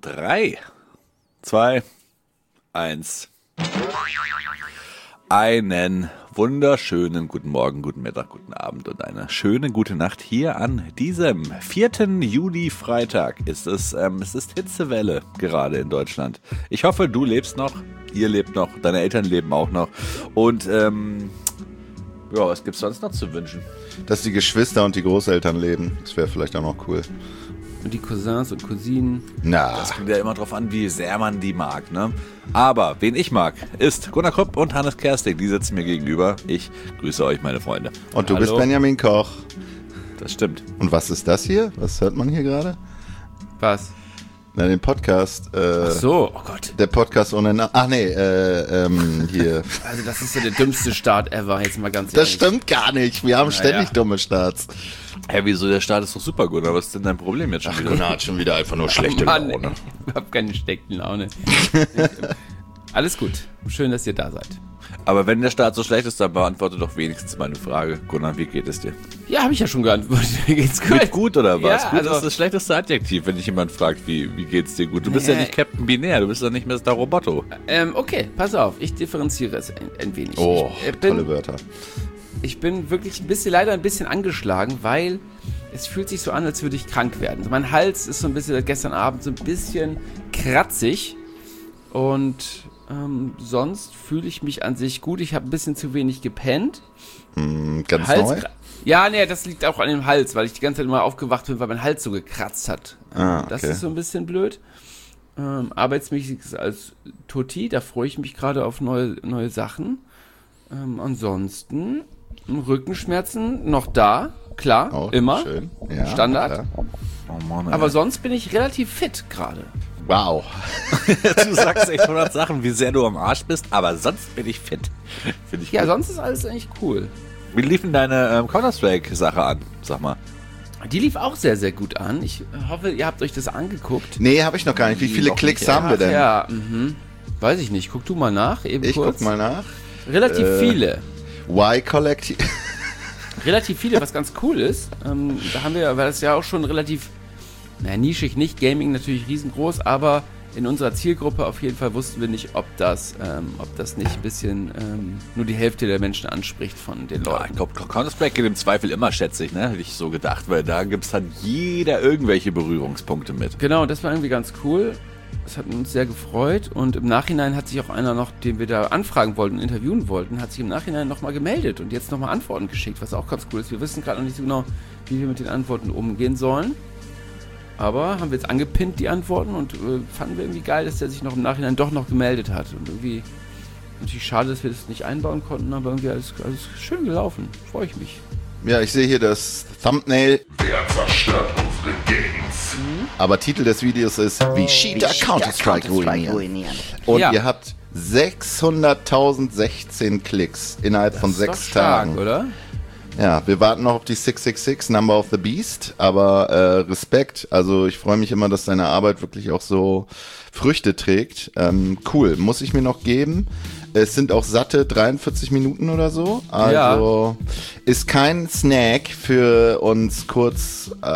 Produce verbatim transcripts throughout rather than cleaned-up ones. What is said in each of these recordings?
Drei, zwei, eins. Einen wunderschönen guten Morgen, guten Mittag, guten Abend und eine schöne gute Nacht hier an diesem vierten Juli Freitag. Ist es, ähm, es ist Hitzewelle gerade in Deutschland. Ich hoffe, du lebst noch, ihr lebt noch, deine Eltern leben auch noch. Und ähm, ja, was gibt's sonst noch zu wünschen? Dass die Geschwister und die Großeltern leben, das wäre vielleicht auch noch cool. Und die Cousins und Cousinen. Na. Das kommt ja immer drauf an, wie sehr man die mag, ne? Aber wen ich mag, ist Gunnar Krupp und Hannes Kersting. Die sitzen mir gegenüber. Ich grüße euch, meine Freunde. Und du Hallo. bist Benjamin Koch. Das stimmt. Und was ist das hier? Was hört man hier gerade? Was? Na, den Podcast. Äh, Ach so, oh Gott. Der Podcast ohne Namen. Ach nee, äh, ähm, hier. Also das ist ja der dümmste Start ever, jetzt mal ganz Das ehrlich. stimmt gar nicht. Wir haben Naja. ständig dumme Starts. Hä, wieso? Der Start ist doch super gut. Aber was ist denn dein Problem jetzt schon wieder? Gunnar hat schon wieder einfach nur schlechte Mann, Laune. ich hab keine schlechte Laune. Alles gut. Schön, dass ihr da seid. Aber wenn der Start so schlecht ist, dann beantworte doch wenigstens meine Frage. Gunnar, wie geht es dir? Ja, habe ich ja schon geantwortet. Mir geht's gut. Geht gut oder was? Ja, gut also- ist das schlechteste Adjektiv, wenn dich jemand fragt, wie, wie geht's dir gut. Du bist ja Nee. nicht Captain Binär, du bist ja nicht Mister Roboto. Ähm, okay, pass auf. Ich differenziere es ein, ein wenig. Oh, ich, äh, tolle bin, Wörter. ich bin wirklich ein bisschen, leider ein bisschen angeschlagen, weil es fühlt sich so an, als würde ich krank werden. Also mein Hals ist so ein bisschen, gestern Abend so ein bisschen kratzig und ähm, sonst fühle ich mich an sich gut. Ich habe ein bisschen zu wenig gepennt. Hm, ganz Hals neu? kra- Ja, nee, das liegt auch an dem Hals, weil ich die ganze Zeit immer aufgewacht bin, weil mein Hals so gekratzt hat. Ah, Das okay. ist so ein bisschen blöd. Ähm, arbeitsmäßig ist es als Tutti, da freue ich mich gerade auf neue, neue Sachen. Ähm, ansonsten Rückenschmerzen noch da, klar, Auch immer. Schön. Ja, Standard. klar. Oh Mann, Aber sonst bin ich relativ fit gerade. Wow. du sagst echt hundert Sachen, wie sehr du am Arsch bist, aber sonst bin ich fit. Finde ich Ja, gut. sonst ist alles eigentlich cool. Wie lief denn deine ähm, Counter-Strike-Sache an? Sag mal. Die lief auch sehr, sehr gut an. Ich hoffe, ihr habt euch das angeguckt. Nee, habe ich noch gar nicht. Wie Nee, viele noch Klicks nicht. haben wir Ach, denn? Ja, mhm. Weiß ich nicht. Guck du mal nach, eben Ich kurz. guck mal nach. Relativ Äh, viele. Y-Kollektiv. Relativ viele, was ganz cool ist. Ähm, da haben wir, weil das ja auch schon relativ, naja, nischig nicht, Gaming natürlich riesengroß, aber in unserer Zielgruppe auf jeden Fall wussten wir nicht, ob das, ähm, ob das nicht ein bisschen ähm, nur die Hälfte der Menschen anspricht von den Ja, Leuten. ich glaube, Counter-Strike geht im Zweifel immer, schätze ich, ne? Hätte ich so gedacht, weil da gibt es dann jeder irgendwelche Berührungspunkte mit. Genau, das war irgendwie ganz cool. Das hat uns sehr gefreut und im Nachhinein hat sich auch einer noch, den wir da anfragen wollten, interviewen wollten, hat sich im Nachhinein nochmal gemeldet und jetzt nochmal Antworten geschickt, was auch ganz cool ist. Wir wissen gerade noch nicht so genau, wie wir mit den Antworten umgehen sollen. Aber haben wir jetzt angepinnt, die Antworten, und äh, fanden wir irgendwie geil, dass der sich noch im Nachhinein doch noch gemeldet hat. Und irgendwie, natürlich schade, dass wir das nicht einbauen konnten, aber irgendwie alles, alles schön gelaufen. Freue ich mich. Ja, ich sehe hier das Thumbnail. Wer zerstört unsere Games? Aber Titel des Videos ist Wie Cheater Counter-Strike ruinieren. Und Ja. ihr habt sechshunderttausendsechzehn Klicks innerhalb von Das ist sechs doch stark, Tagen. oder? Ja, wir warten noch auf die sechs sechs sechs, Number of the Beast, aber äh, Respekt, also ich freue mich immer, dass deine Arbeit wirklich auch so Früchte trägt. Ähm, cool, muss ich mir noch geben. Es sind auch satte dreiundvierzig Minuten oder so, also ist kein Snack für uns kurz äh,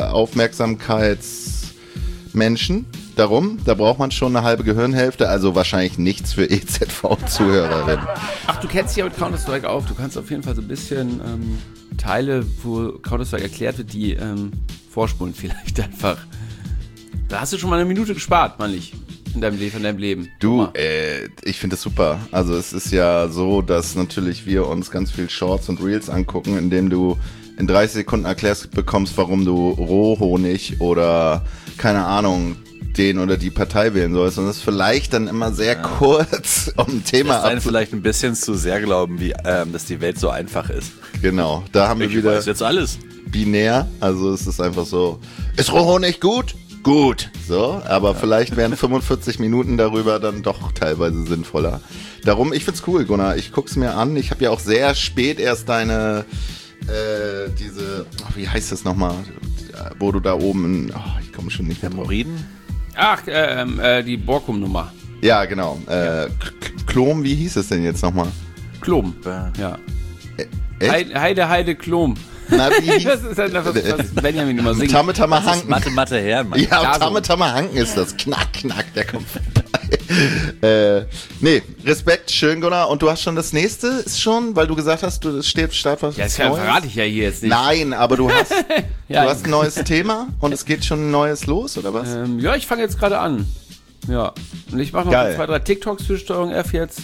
Aufmerksamkeitsmenschen. Darum, da braucht man schon eine halbe Gehirnhälfte, also wahrscheinlich nichts für E Z V-Zuhörerinnen. Ach, du kennst dich ja mit Counter-Strike auf. Du kannst auf jeden Fall so ein bisschen ähm, Teile, wo Counter-Strike erklärt wird, die ähm, vorspulen vielleicht einfach. Da hast du schon mal eine Minute gespart, meine ich, in deinem, Le- von deinem Leben. Guck Du, mal. äh, ich finde das super. Also es ist ja so, dass natürlich wir uns ganz viel Shorts und Reels angucken, indem du in dreißig Sekunden erklärst bekommst, warum du Rohhonig oder, keine Ahnung, den oder die Partei wählen sollst. Und das ist vielleicht dann immer sehr kurz, um ein Thema Das sein abzu... vielleicht ein bisschen zu sehr glauben, wie, ähm, dass die Welt so einfach ist. Genau, da haben wir Ich wieder weiß jetzt alles. binär. Also es ist einfach so, ist Rohhonig gut? Gut. So, aber vielleicht wären fünfundvierzig Minuten darüber dann doch teilweise sinnvoller. Darum, ich find's cool, Gunnar. Ich guck's mir an. Ich habe ja auch sehr spät erst deine, äh, diese, ach, wie heißt das nochmal? Wo du da oben, in, oh, ich komme schon nicht mehr drauf. Hämorrhoiden? Ach, ähm, äh, die Borkum-Nummer. Ja, genau. Äh, K- Klom, wie hieß es denn jetzt nochmal? Klom. Äh, Ja. Echt? Heide, Heide, Heide, Klom. Na, wie Das ist halt das, was Benjamin immer singt. Tamme Tamme Das ist Hanken. Mathe, Mathe, Herren, Mann. Ja, Klar, Tamme so. Tamme Hanken ist das. Knack, knack, der kommt vorbei. äh, nee, Respekt, schön, Gunnar. Und du hast schon das nächste, ist schon, weil du gesagt hast, du steht Start was Ja, das Neues? verrate ich ja hier jetzt nicht. Nein, aber du hast, Ja, du hast ein neues Thema und es geht schon ein neues los, oder was? Ähm, ja, ich fange jetzt gerade an. Ja. Und ich mache noch Geil. so zwei, drei TikToks für Steuerung F jetzt.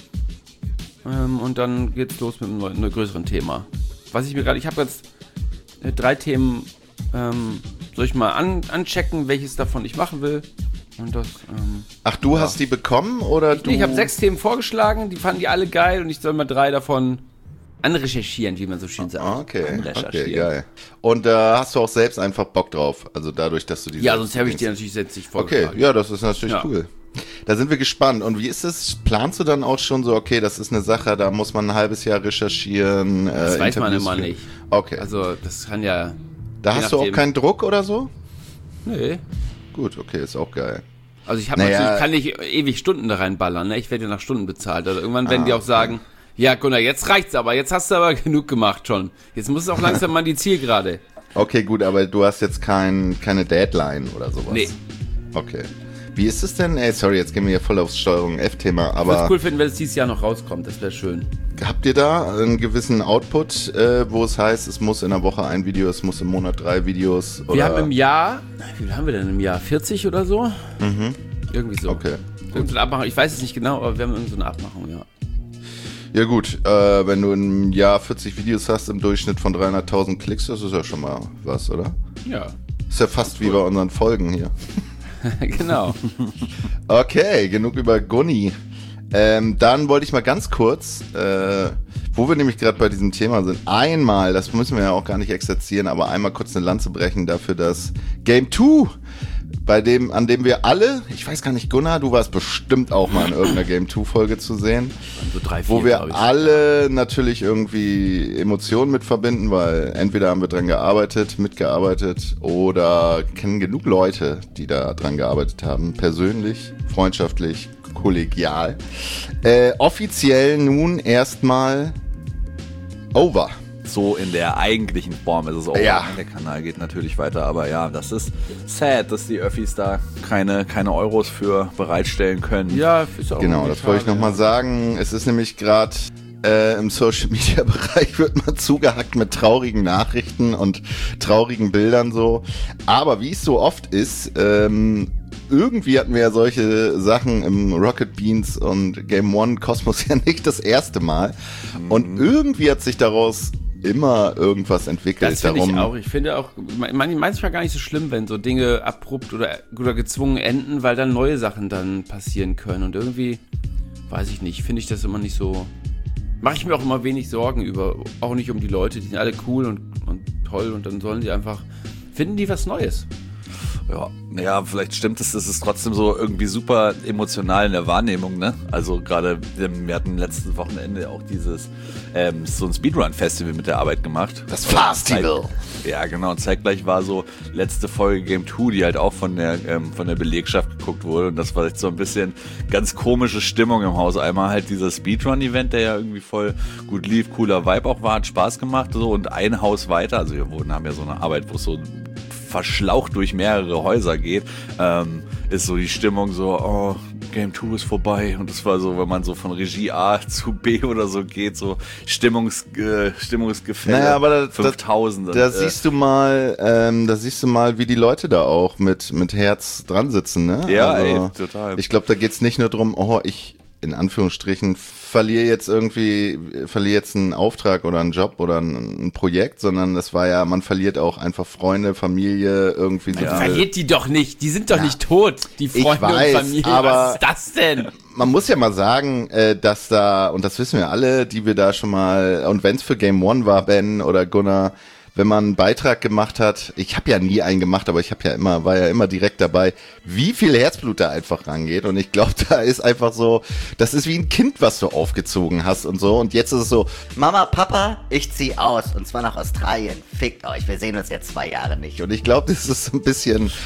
Ähm, und dann geht's los mit einem, neuen- einem größeren Thema. Was ich mir gerade, ich habe jetzt äh, drei Themen, ähm, soll ich mal an, anchecken, welches davon ich machen will. Und das, ähm, Ach, du hast die bekommen oder du? nee, ich habe sechs Themen vorgeschlagen, die fanden die alle geil und ich soll mal drei davon anrecherchieren, wie man so schön sagt. Ah, Okay, okay, Anrecherchieren. geil. Und da äh, hast du auch selbst einfach Bock drauf, also dadurch, dass du die Ja, sonst habe ich dir natürlich selbst nicht Okay, vorgeschlagen. ja, das ist natürlich Ja. cool. Da sind wir gespannt. Und wie ist es? Planst du dann auch schon so, okay, das ist eine Sache, da muss man ein halbes Jahr recherchieren? Das äh, weiß man Interviews immer führen? nicht. Okay. Also, das kann ja... da je hast du auch nachdem- keinen Druck oder so? Nee. Gut, okay, ist auch geil. Also ich habe Naja. natürlich, kann nicht ewig Stunden da reinballern, ne? Ich werde ja nach Stunden bezahlt. Also irgendwann werden Ah, die auch okay. sagen, ja Gunnar, jetzt reicht's aber, jetzt hast du aber genug gemacht schon. Jetzt muss es auch langsam mal an die Zielgerade. Okay, gut, aber du hast jetzt kein, keine Deadline oder sowas? Nee. Okay. Wie ist es denn? Ey, sorry, jetzt gehen wir hier voll aufs Steuerung F-Thema, Ich würde aber es cool finden, wenn es dieses Jahr noch rauskommt, das wäre schön. habt ihr da einen gewissen Output, äh, wo es heißt, es muss in der Woche ein Video, es muss im Monat drei Videos? Oder? Wir haben im Jahr, wie viel haben wir denn im Jahr? vierzig oder so? Mhm. Irgendwie so. Okay. Irgend so eine Abmachung, ich weiß es nicht genau, aber wir haben irgend so eine Abmachung, ja. Ja gut, äh, wenn du im Jahr vierzig Videos hast im Durchschnitt von dreihunderttausend Klicks, das ist ja schon mal was, oder? Ja. Ist ja fast wie bei unseren Folgen hier. Genau. Okay, genug über Gunni. Ähm, dann wollte ich mal ganz kurz, äh, wo wir nämlich gerade bei diesem Thema sind, einmal, das müssen wir ja auch gar nicht exerzieren, aber einmal kurz eine Lanze brechen dafür, dass Game zwei, bei dem, an dem wir alle, ich weiß gar nicht, Gunnar, du warst bestimmt auch mal in irgendeiner Game zwei Folge zu sehen, So drei, vier, wo wir glaub ich. alle natürlich irgendwie Emotionen mit verbinden, weil entweder haben wir dran gearbeitet, mitgearbeitet oder kennen genug Leute, die da dran gearbeitet haben, persönlich, freundschaftlich, kollegial. Äh, offiziell nun erstmal over. So in der eigentlichen Form ist es auch. Ja. Der Kanal geht natürlich weiter, aber ja, das ist sad, dass die Öffis da keine, keine Euros für bereitstellen können. Ja, ist auch Genau, irgendwie das wollte ich schade, nochmal ja. sagen. Es ist nämlich gerade äh, im Social-Media-Bereich wird man zugehackt mit traurigen Nachrichten und traurigen Bildern so. Aber wie es so oft ist, ähm, irgendwie hatten wir ja solche Sachen im Rocket Beans und Game One Kosmos ja nicht das erste Mal. Und irgendwie hat sich daraus immer irgendwas entwickelt. Das finde ich Darum, auch. Ich finde auch man- manchmal gar nicht so schlimm, wenn so Dinge abrupt oder, oder gezwungen enden, weil dann neue Sachen dann passieren können. Und irgendwie, weiß ich nicht, finde ich das immer nicht so. Mache ich mir auch immer wenig Sorgen über. Auch nicht um die Leute, die sind alle cool und, und toll und dann sollen die einfach, finden die was Neues. Ja, naja, vielleicht stimmt es, das ist trotzdem so irgendwie super emotional in der Wahrnehmung, ne? Also gerade, ähm, wir hatten letztes Wochenende auch dieses, ähm, so ein Speedrun-Festival mit der Arbeit gemacht. Das Festival. Zeit- Ja, genau, und zeitgleich war so letzte Folge Game zwei, die halt auch von der, ähm, von der Belegschaft geguckt wurde und das war jetzt so ein bisschen ganz komische Stimmung im Haus. Einmal halt dieser Speedrun-Event, der ja irgendwie voll gut lief, cooler Vibe auch war, hat Spaß gemacht, so, und ein Haus weiter, also wir wurden, haben ja so eine Arbeit, wo es so verschlaucht durch mehrere Häuser geht, ähm, ist so die Stimmung so, oh, Game zwei ist vorbei. Und das war so, wenn man so von Regie A zu B oder so geht, so Stimmungs, äh, Stimmungsgefälle. Naja, aber da- fünftausend. Da und, äh, siehst du mal, ähm, da siehst du mal, wie die Leute da auch mit, mit Herz dran sitzen, ne? Ja, also, ey, total. Ich glaube, da geht's nicht nur drum, oh, ich, in Anführungsstrichen, verliere jetzt irgendwie, verliere jetzt einen Auftrag oder einen Job oder ein, ein Projekt, sondern das war ja, man verliert auch einfach Freunde, Familie, irgendwie so. diese- Verliert die doch nicht, die sind doch nicht tot, die Freunde weiß, und Familie. aber- Was ist das denn? Man muss ja mal sagen, äh, dass da, und das wissen wir alle, die wir da schon mal, und wenn's für Game One war, Ben oder Gunnar, wenn man einen Beitrag gemacht hat, ich habe ja nie einen gemacht, aber ich habe ja immer, war ja immer direkt dabei, wie viel Herzblut da einfach rangeht. Und ich glaube, da ist einfach so, das ist wie ein Kind, was du aufgezogen hast und so. Und jetzt ist es so, Mama, Papa, ich zieh aus. Und zwar nach Australien. Fickt euch, wir sehen uns jetzt zwei Jahre nicht. und ich glaube, das ist so ein bisschen,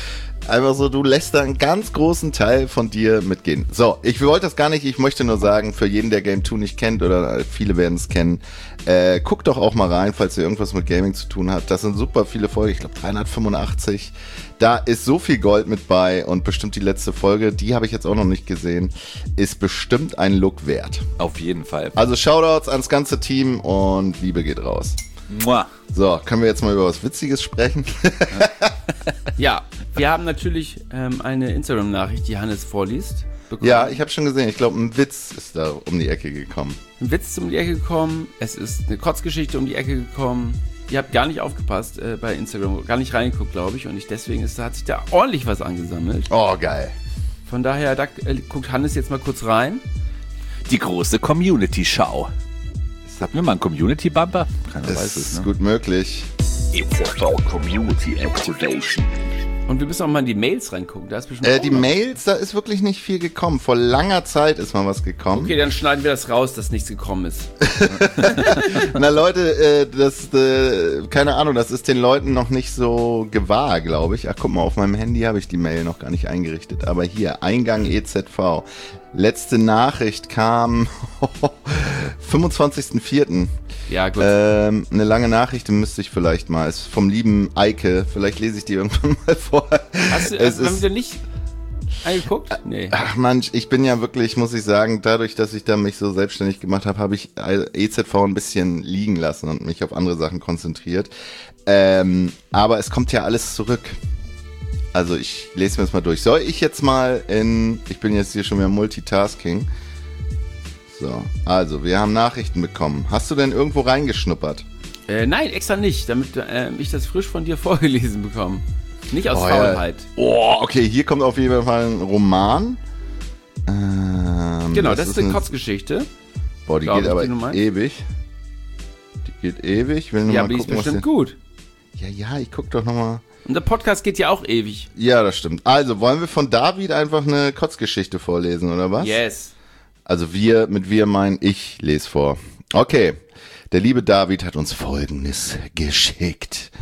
Einfach so, du lässt da einen ganz großen Teil von dir mitgehen. So, ich wollte das gar nicht, ich möchte nur sagen, für jeden, der Game zwei nicht kennt, oder viele werden es kennen, äh, guckt doch auch mal rein, falls ihr irgendwas mit Gaming zu tun habt. Das sind super viele Folgen, ich glaube dreihundertfünfundachtzig. Da ist so viel Gold mit bei und bestimmt die letzte Folge, die habe ich jetzt auch noch nicht gesehen, ist bestimmt ein Look wert. Auf jeden Fall. Also Shoutouts ans ganze Team und Liebe geht raus. Mua. So, können wir jetzt mal über was Witziges sprechen? Ja, wir haben natürlich ähm, eine Instagram-Nachricht, die Hannes vorliest. Bekommen. Ja, ich habe schon gesehen. Ich glaube, ein Witz ist da um die Ecke gekommen. Ein Witz ist um die Ecke gekommen. Es ist eine Kotzgeschichte um die Ecke gekommen. Ihr habt gar nicht aufgepasst äh, bei Instagram, gar nicht reingeguckt, glaube ich. Und ich, deswegen ist, da hat sich da ordentlich was angesammelt. Oh, geil. Von daher, da äh, guckt Hannes jetzt mal kurz rein. Die große Community-Schau. Hatten wir mal einen Community-Bumper? Keiner Das weiß es, ist ne? gut möglich. E Z V Community Activation. Und wir müssen auch mal in die Mails reingucken. Da ist bestimmt Äh, auch die noch- Mails, da ist wirklich nicht viel gekommen. Vor langer Zeit ist mal was gekommen. Okay, dann schneiden wir das raus, dass nichts gekommen ist. Na Leute, äh, das, äh, keine Ahnung, das ist den Leuten noch nicht so gewahr, glaube ich. Ach, guck mal, auf meinem Handy habe ich die Mail noch gar nicht eingerichtet. Aber hier, Eingang E Z V. Letzte Nachricht kam fünfundzwanzigsten vierten Ja, gut. Ähm, eine lange Nachricht, die müsste ich vielleicht mal. Ist vom lieben Eike. Vielleicht lese ich die irgendwann mal vor. Hast du, es haben ist, wir nicht angeguckt? Nee. ach Mann, ich bin ja wirklich, muss ich sagen, dadurch, dass ich da mich so selbstständig gemacht habe, habe ich E Z V ein bisschen liegen lassen und mich auf andere Sachen konzentriert. Ähm, aber es kommt ja alles zurück. Also ich lese mir das mal durch. Soll ich jetzt mal in, ich bin jetzt hier schon wieder Multitasking. So, also wir haben Nachrichten bekommen. Hast du denn irgendwo reingeschnuppert? Äh, nein, extra nicht, damit äh, ich das frisch von dir vorgelesen bekomme. Nicht aus Oh, ja. Faulheit. Oh, okay, hier kommt auf jeden Fall ein Roman. Ähm, Genau, das, ist eine eine- Kotzgeschichte. Boah, die glaub geht ich, aber die du meinst. ewig. Die geht ewig. Will nur Ja, mal aber die ist gucken, was bestimmt hier- gut. Ja, ja, ich guck doch nochmal. Und der Podcast geht ja auch ewig. Ja, das stimmt. Also, wollen wir von David einfach eine Kotzgeschichte vorlesen, oder was? Yes. Also wir, mit wir meinen ich, lese vor. Okay, der liebe David hat uns Folgendes geschickt.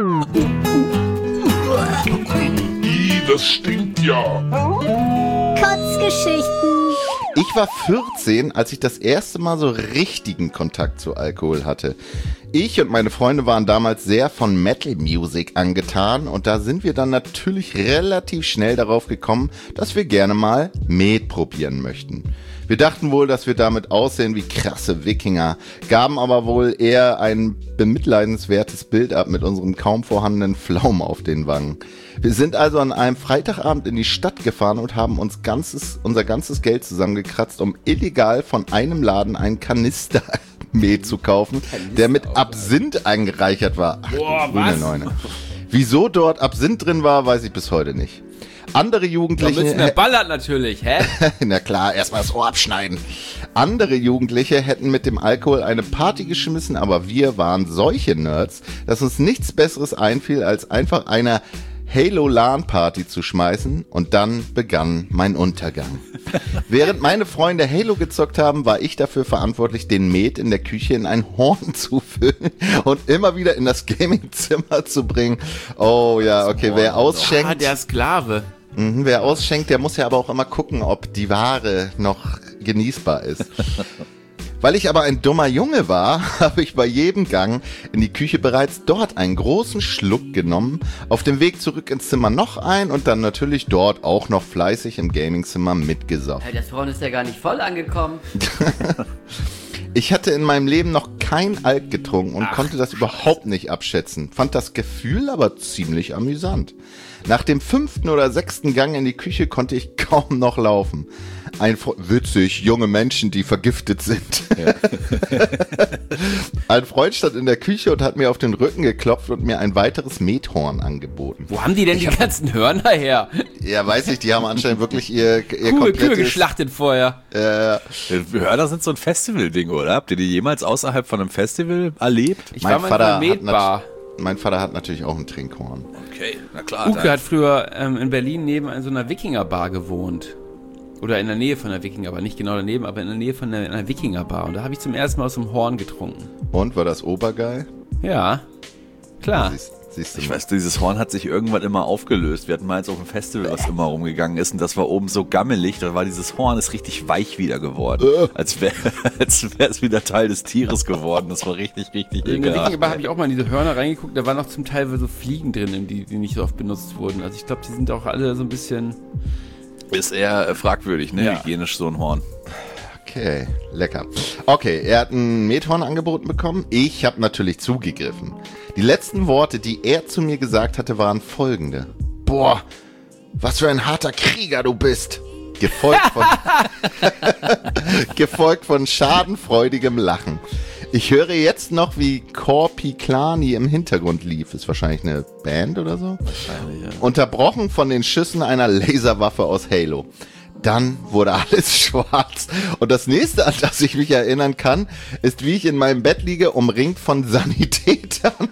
Ih, das stinkt ja. Kotzgeschichten. Ich war vierzehn, als ich das erste Mal so richtigen Kontakt zu Alkohol hatte. Ich und meine Freunde waren damals sehr von Metal Music angetan und da sind wir dann natürlich relativ schnell darauf gekommen, dass wir gerne mal Met probieren möchten. Wir dachten wohl, dass wir damit aussehen wie krasse Wikinger, gaben aber wohl eher ein bemitleidenswertes Bild ab mit unserem kaum vorhandenen Flaum auf den Wangen. Wir sind also an einem Freitagabend in die Stadt gefahren und haben uns ganzes, unser ganzes Geld zusammengekratzt, um illegal von einem Laden einen Kanister Met zu kaufen, der mit Absinth angereichert war. Ach, Boah, du grüne was? Neune. Wieso dort Absinth drin war, weiß ich bis heute nicht. Andere Da Jugendliche... müssen wir ballern natürlich, hä? Na klar, erstmal das Ohr abschneiden. Andere Jugendliche hätten mit dem Alkohol eine Party geschmissen, aber wir waren solche Nerds, dass uns nichts Besseres einfiel, als einfach eine Halo-LAN-Party zu schmeißen und dann begann mein Untergang. Während meine Freunde Halo gezockt haben, war ich dafür verantwortlich, den Met in der Küche in ein Horn zu füllen und immer wieder in das Gamingzimmer zu bringen. Oh ja, okay, wer ausschenkt... Ah, der Sklave. Mhm, wer ausschenkt, der muss ja aber auch immer gucken, ob die Ware noch genießbar ist. Weil ich aber ein dummer Junge war, habe ich bei jedem Gang in die Küche bereits dort einen großen Schluck genommen, auf dem Weg zurück ins Zimmer noch ein und dann natürlich dort auch noch fleißig im Gamingzimmer mitgesoffen. Hey, das Horn ist ja gar nicht voll angekommen. Ich hatte in meinem Leben noch kein Alk getrunken und konnte das überhaupt nicht abschätzen, fand das Gefühl aber ziemlich amüsant. Nach dem fünften oder sechsten Gang in die Küche konnte ich kaum noch laufen. Ein Fre- witzig, junge Menschen, die vergiftet sind. Ja. Ein Freund stand in der Küche und hat mir auf den Rücken geklopft und mir ein weiteres Methorn angeboten. Wo haben die denn die ganzen Hörner her? Ja, weiß ich, die haben anscheinend wirklich ihr, ihr Kühe, Kühe komplettes... geschlachtet vorher. Äh, Hörner sind so ein Festival-Ding, oder? Habt ihr die jemals außerhalb von einem Festival erlebt? Ich mein war mal Vater in einer hat Metbar. nat- Mein Vater hat natürlich auch ein Trinkhorn. Okay, na klar. Uke hat früher ähm, in Berlin neben so einer Wikingerbar gewohnt. Oder in der Nähe von der Wikingerbar. Nicht genau daneben, aber in der Nähe von einer, einer Wikingerbar. Und da habe ich zum ersten Mal aus dem Horn getrunken. Und, war das obergeil? Ja, klar. Siehst, Siehst du Ich mal. weiß, dieses Horn hat sich irgendwann immer aufgelöst. Wir hatten mal jetzt auf dem Festival, was immer rumgegangen ist, und das war oben so gammelig, da war dieses Horn ist richtig weich wieder geworden. Äh. Als wäre als wäre es wieder Teil des Tieres geworden. Das war richtig, richtig In der ekelhaft. Wikinger habe ich auch mal in diese Hörner reingeguckt, da waren noch zum Teil so Fliegen drin, die, die nicht so oft benutzt wurden. Also ich glaube, die sind auch alle so ein bisschen... Ist eher äh, fragwürdig, ne? Ja. Hygienisch so ein Horn. Okay, lecker. Okay, er hat ein Methorn angeboten bekommen. Ich habe natürlich zugegriffen. Die letzten Worte, die er zu mir gesagt hatte, waren folgende. Boah, was für ein harter Krieger du bist. Gefolgt von, gefolgt von schadenfreudigem Lachen. Ich höre jetzt noch, wie Korpiklani im Hintergrund lief. Ist wahrscheinlich eine Band oder so. Wahrscheinlich, ja. Unterbrochen von den Schüssen einer Laserwaffe aus Halo. Dann wurde alles schwarz. Und das nächste, an das ich mich erinnern kann, ist, wie ich in meinem Bett liege, umringt von Sanitätern.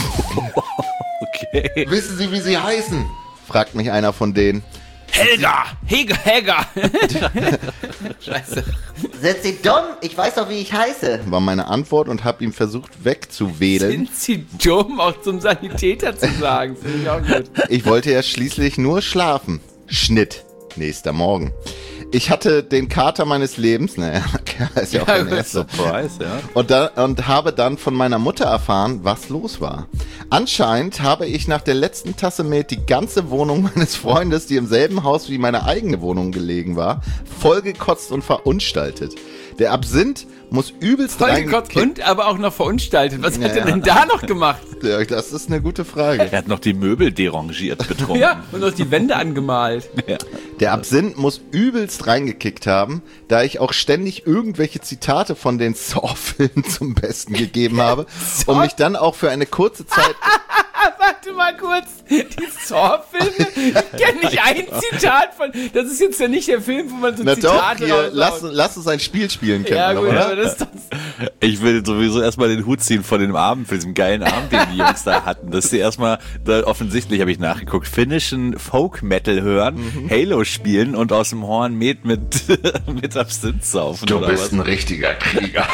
Okay. Wissen Sie, wie sie heißen? Fragt mich einer von denen. Helga! Helga! Helga! Scheiße. Sind Sie dumm? Ich weiß doch, wie ich heiße. War meine Antwort und habe ihm versucht wegzuwedeln. Sind Sie dumm, auch zum Sanitäter zu sagen? Finde ich auch gut. Ich wollte ja schließlich nur schlafen. Schnitt. Nächster Morgen. Ich hatte den Kater meines Lebens, naja, ist ja auch Ja, ein gut. erster. Surprise, ja. Und, da, und habe dann von meiner Mutter erfahren, was los war. Anscheinend habe ich nach der letzten Tasse Met die ganze Wohnung meines Freundes, die im selben Haus wie meine eigene Wohnung gelegen war, vollgekotzt und verunstaltet. Der Absinth muss übelst Vollgekotzt und aber auch noch verunstaltet. Was Ja, hat er ja. denn da noch gemacht? Ja, das ist eine gute Frage. Er hat noch die Möbel derangiert betrunken. Ja, und noch die Wände angemalt. Ja. Der Absinth muss übelst reingekickt haben, da ich auch ständig irgendwelche Zitate von den Saw-Filmen zum Besten gegeben habe, um mich dann auch für eine kurze Zeit... Warte mal kurz. Die Saw-Filme? Ich kenne nicht ein Zitat von... Das ist jetzt ja nicht der Film, wo man so Na doch, Zitate hier, raushaut. lass, lass uns ein Spiel spielen können, Ja gut, oder? aber das ist doch... Ich will sowieso erstmal den Hut ziehen von dem Abend, für diesen geilen Abend, den die Jungs da hatten. Dass sie erstmal, da offensichtlich habe ich nachgeguckt, finnischen Folk-Metal hören, Mhm. Halo spielen und aus dem Horn Met mit, mit Absinth saufen. Du oder bist was? ein richtiger Krieger.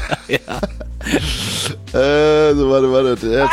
Äh, so, warte, warte.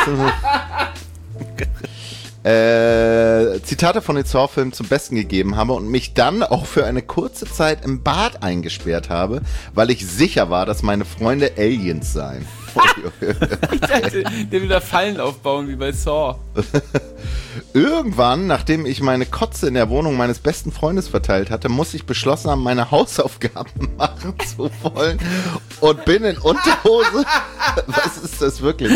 Äh, Zitate von den Saw-Filmen zum Besten gegeben habe und mich dann auch für eine kurze Zeit im Bad eingesperrt habe, weil ich sicher war, dass meine Freunde Aliens seien. Ich dachte, der will da Fallen aufbauen wie bei Saw. Irgendwann, nachdem ich meine Kotze in der Wohnung meines besten Freundes verteilt hatte, muss ich beschlossen haben, meine Hausaufgaben machen zu wollen und bin in Unterhose. Was ist das wirklich?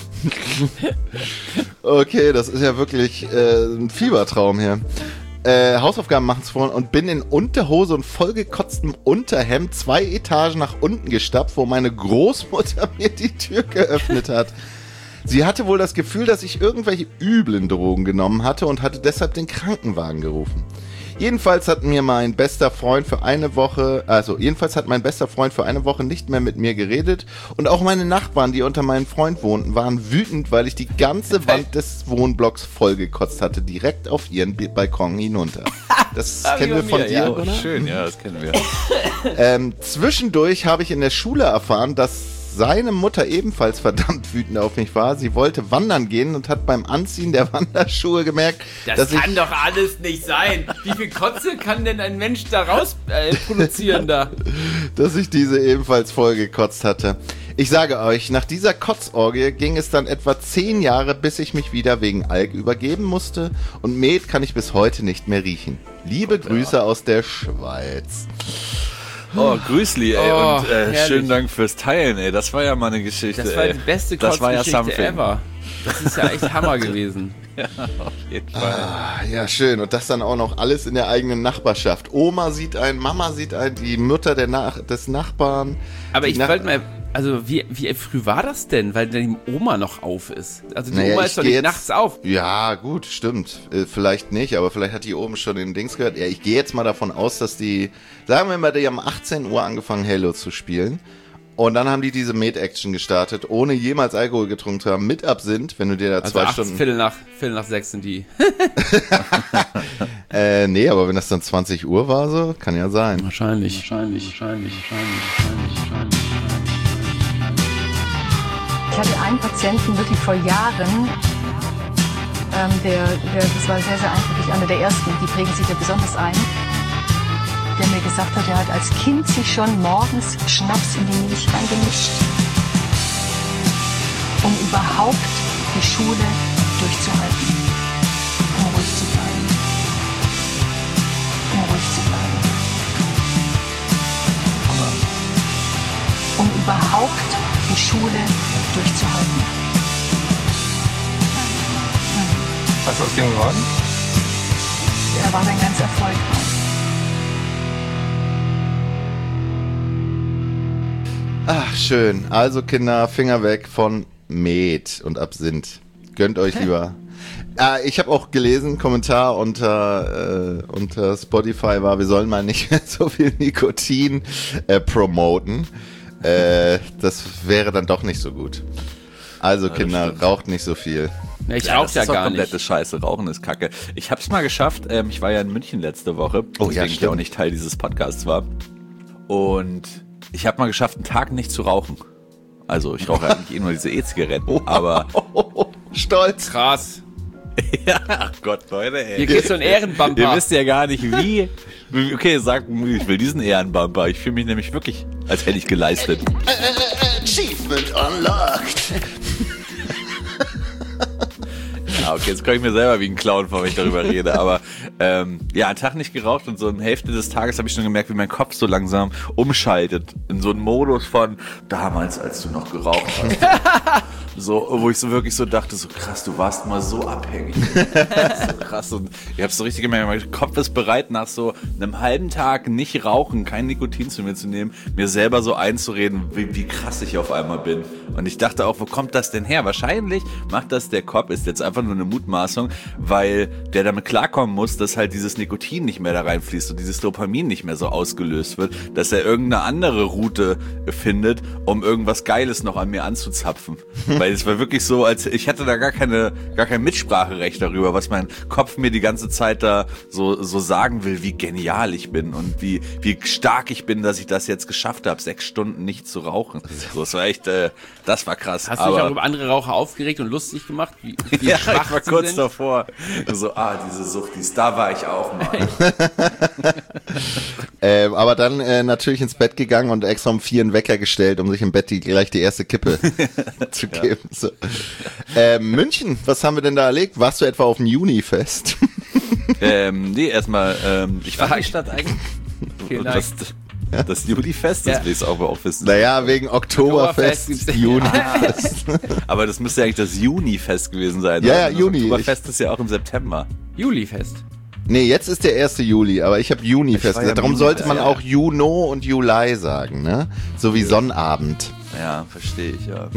Okay, das ist ja wirklich äh, ein Fiebertraum hier. Äh, Hausaufgaben machen zu wollen und bin in Unterhose und vollgekotztem Unterhemd zwei Etagen nach unten gestapft, wo meine Großmutter mir die Tür geöffnet hat. Sie hatte wohl das Gefühl, dass ich irgendwelche üblen Drogen genommen hatte und hatte deshalb den Krankenwagen gerufen. Jedenfalls hat mir mein bester Freund für eine Woche, also jedenfalls hat mein bester Freund für eine Woche nicht mehr mit mir geredet und auch meine Nachbarn, die unter meinem Freund wohnten, waren wütend, weil ich die ganze Wand des Wohnblocks vollgekotzt hatte, direkt auf ihren B- Balkon hinunter. Das Ah, wie kennen wir bei von mir, dir, ja. oder? Schön, ja, das kennen wir. Ähm, zwischendurch habe ich in der Schule erfahren, dass seine Mutter ebenfalls verdammt wütend auf mich war. Sie wollte wandern gehen und hat beim Anziehen der Wanderschuhe gemerkt, Das dass ich... kann doch alles nicht sein. Wie viel Kotze kann denn ein Mensch da raus äh, produzieren da? dass ich diese ebenfalls vollgekotzt hatte. Ich sage euch, nach dieser Kotzorgie ging es dann etwa zehn Jahre, bis ich mich wieder wegen Alk übergeben musste und Met kann ich bis heute nicht mehr riechen. Liebe Grüße aus der Schweiz. Oh, Grüßli, ey. Oh, und äh, herrlich. schönen Dank fürs Teilen, ey. Das war ja mal eine Geschichte, Das war ey. die beste Das war ja Kotzgeschichte something. ever. Das ist ja echt Hammer gewesen. Auf jeden Fall. Ah, ja, schön. Und das dann auch noch alles in der eigenen Nachbarschaft. Oma sieht einen, Mama sieht einen, die Mutter der Nach- des Nachbarn. Aber Die ich Nach- wollte mal, also wie, wie früh war das denn? Weil die Oma noch auf ist. Also die Naja, Oma ich ist doch geh nicht jetzt- nachts auf. Ja, gut, stimmt. Äh, vielleicht nicht, aber vielleicht hat die oben schon den Dings gehört. Ja, ich gehe jetzt mal davon aus, dass die, sagen wir mal, die haben achtzehn Uhr angefangen, Halo zu spielen. Und dann haben die diese Med-Action gestartet, ohne jemals Alkohol getrunken zu haben, mit Absinth, wenn du dir da Also zwei acht, Stunden... Viertel nach, Viertel nach sechs sind die. Äh, nee, aber wenn das dann zwanzig Uhr war, so, kann ja sein. Wahrscheinlich. Wahrscheinlich, wahrscheinlich, wahrscheinlich, wahrscheinlich, Ich hatte einen Patienten wirklich vor Jahren, ähm, der, der, das war sehr, sehr eindrücklich, einer der ersten, die prägen sich ja besonders ein, der mir gesagt hat, er hat als Kind sich schon morgens Schnaps in die Milch reingemischt, um überhaupt die Schule durchzuhalten, um ruhig zu bleiben, um ruhig zu bleiben, um überhaupt die Schule durchzuhalten. Was ist aus dem geworden? Er war dann ganz erfolgreich. Ach, schön. Also Kinder, Finger weg von Met und Absinth. Gönnt euch lieber. Ah, ich habe auch gelesen, Kommentar unter, äh, unter Spotify war, wir sollen mal nicht so viel Nikotin äh, promoten. Äh, das wäre dann doch nicht so gut. Also Ja, Kinder, stimmt. raucht nicht so viel. Ja, ich Ja, rauche das ja ist doch gar komplette nicht. Scheiße. Rauchen ist Kacke. Ich hab's mal geschafft. Ähm, ich war ja in München letzte Woche, Oh, deswegen ja, ich stimmt. auch nicht Teil dieses Podcasts war. Und ich habe mal geschafft, einen Tag nicht zu rauchen. Also ich rauche eigentlich eh nur diese E-Zigaretten, aber Stolz. Krass. ja, ach Gott, Leute, ey. Hier geht's so ein Ehrenbumper. Ihr wisst ja gar nicht, wie. Okay, sagt, ich will diesen Ehrenbumper. Ich fühle mich nämlich wirklich, als hätte ich geleistet. Achievement unlocked. Ja, okay, jetzt komme ich mir selber wie ein Clown vor, wenn ich darüber rede. Aber ähm, ja, einen Tag nicht geraucht und so in der Hälfte des Tages habe ich schon gemerkt, wie mein Kopf so langsam umschaltet. In so einen Modus von damals, als du noch geraucht hast. So, wo ich so wirklich so dachte, so krass, du warst mal so abhängig. So krass. Und ich habe so richtig gemerkt, mein Kopf ist bereit, nach so einem halben Tag nicht rauchen, kein Nikotin zu mir zu nehmen, mir selber so einzureden, wie, wie krass ich auf einmal bin. Und ich dachte auch, wo kommt das denn her? Wahrscheinlich macht das der Kopf, ist jetzt einfach nur eine Mutmaßung, weil der damit klarkommen muss, dass halt dieses Nikotin nicht mehr da reinfließt und dieses Dopamin nicht mehr so ausgelöst wird, dass er irgendeine andere Route findet, um irgendwas Geiles noch an mir anzuzapfen. Weil es war wirklich so, als ich hatte da gar keine, gar kein Mitspracherecht darüber, was mein Kopf mir die ganze Zeit da so, so sagen will, wie genial ich bin und wie, wie stark ich bin, dass ich das jetzt geschafft habe, sechs Stunden nicht zu rauchen. So, es war echt, äh, das war krass. Hast du dich auch über andere Raucher aufgeregt und lustig gemacht? Wie, wie Ja, schwach ich war sie kurz sind? davor. So, ah, diese Suchtis, da war ich auch mal. Ähm, aber dann äh, natürlich ins Bett gegangen und extra um vier einen Wecker gestellt, um sich im Bett die, gleich die erste Kippe zu geben. So. Ähm, München, was haben wir denn da erlebt? Warst du etwa auf dem Junifest? ähm, nee, erstmal, ähm, ich war in die Stadt eigentlich. Vielen Und Dank. das, das Junifest, das Ja. will ich auch, auch wissen. Naja, wegen Oktoberfest Oktoberfest, gibt's- Junifest. Aber das müsste ja eigentlich das Junifest gewesen sein. Ja, oder? ja, Das Juni. Oktoberfest ist ja auch im September. Julifest. Nee, jetzt ist der erste Juli, aber ich habe Junifest Ich war ja gesagt. Darum im sollte Juni, man ja. auch Juno und Juli sagen, ne? So wie Sonnabend. Ja, verstehe ich, ja.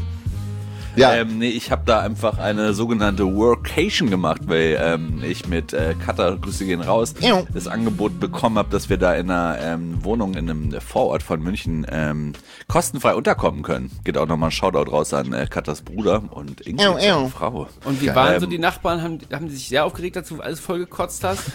Ja, Ähm, nee, ich habe da einfach eine sogenannte Workation gemacht, weil ähm, ich mit äh, Cutter, Grüße gehen raus, Ja. das Angebot bekommen habe, dass wir da in einer ähm, Wohnung in einem Vorort von München ähm, kostenfrei unterkommen können. Geht auch nochmal ein Shoutout raus an äh, Cutters Bruder und Ingrid, Ew, ew. seine Frau. Und wie Geil. waren Ähm, so die Nachbarn? Haben, haben die sich sehr aufgeregt, dass du alles vollgekotzt hast?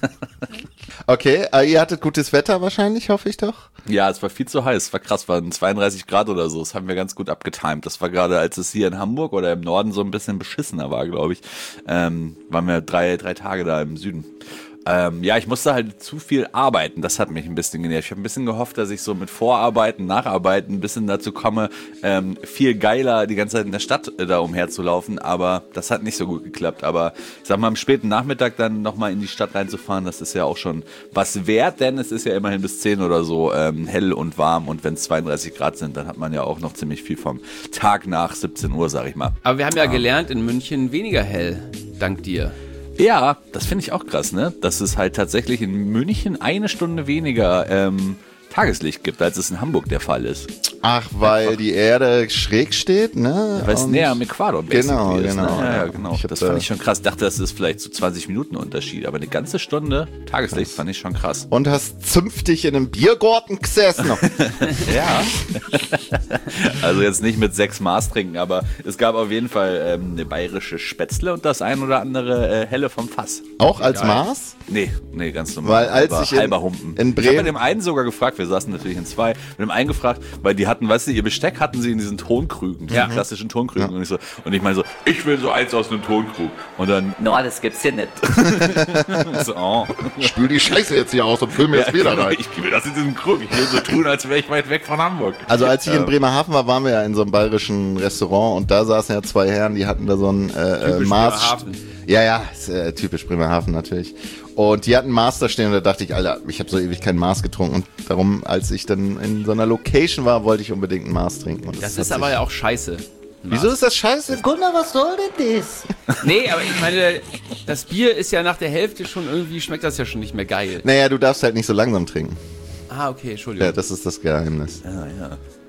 okay. Äh, ihr hattet gutes Wetter wahrscheinlich, hoffe ich doch. Ja, es war viel zu heiß, es war krass, waren zweiunddreißig Grad oder so, das haben wir ganz gut abgetimt. Das war gerade, als es hier in Hamburg oder im Norden so ein bisschen beschissener war, glaube ich, ähm, waren wir drei, drei Tage da im Süden. Ähm, ja, ich musste halt zu viel arbeiten, das hat mich ein bisschen genervt. Ich habe ein bisschen gehofft, dass ich so mit Vorarbeiten, Nacharbeiten ein bisschen dazu komme, ähm, viel geiler die ganze Zeit in der Stadt äh, da umherzulaufen, aber das hat nicht so gut geklappt. Aber ich sag mal, am späten Nachmittag dann nochmal in die Stadt reinzufahren, das ist ja auch schon was wert, denn es ist ja immerhin bis zehn oder so ähm, hell und warm und wenn es zweiunddreißig Grad sind, dann hat man ja auch noch ziemlich viel vom Tag nach siebzehn Uhr, sag ich mal. Aber wir haben ja gelernt, in München weniger hell, dank dir. Ja, das finde ich auch krass, ne? Dass es halt tatsächlich in München eine Stunde weniger ähm, Tageslicht gibt, als es in Hamburg der Fall ist. Ach, weil die Erde schräg steht, ne? Weil es Und- näher am Äquator basically Genau, ist. genau. Ne? Ja, ja, genau. Ich hab Das da- fand ich schon krass. Ich dachte, das ist vielleicht so zwanzig Minuten Unterschied, aber eine ganze Stunde Tageslicht fand ich schon krass. Und hast zünftig in einem Biergarten gesessen. Ja. Also jetzt nicht mit sechs Maß trinken, aber es gab auf jeden Fall ähm, eine bayerische Spätzle und das ein oder andere äh, Helle vom Fass. Auch als Maß? Nee, nee, ganz normal. Weil als Halber- ich in- halber Humpen. in Ich habe Bremen- bei dem einen sogar gefragt, wir saßen natürlich in zwei, mit dem einen gefragt, weil die hatten hatten, weißt du, ihr Besteck hatten sie in diesen Tonkrügen, diesen Ja. klassischen Tonkrügen. Ja. Und ich so, und ich meine so, ich will so eins aus einem Tonkrug. Und dann, No, das gibt's hier nicht. so, oh. Spül die Scheiße jetzt hier aus und füll mir das Ja, wieder genau, rein. ich will das in diesem Krug. Ich will so tun, als wäre ich weit weg von Hamburg. Also als ich in Bremerhaven war, waren wir ja in so einem bayerischen Restaurant und da saßen ja zwei Herren, die hatten da so ein äh, Typisch Maß. Bremerhaven. Ja, ja, ist, äh, typisch Bremerhaven natürlich. Und die hatten Maß da stehen und da dachte ich, Alter, ich habe so ewig kein Maß getrunken. Und darum, als ich dann in so einer Location war, wollte ich unbedingt ein Maß trinken. Und Das hat ist aber sich- ja auch scheiße. Wieso ist das scheiße? Gunnar, was soll denn das? Nee, aber ich meine, das Bier ist ja nach der Hälfte schon irgendwie, schmeckt das ja schon nicht mehr geil. Naja, du darfst halt nicht so langsam trinken. Ah, okay, Entschuldigung. Ja, das ist das Geheimnis. Ja, ja.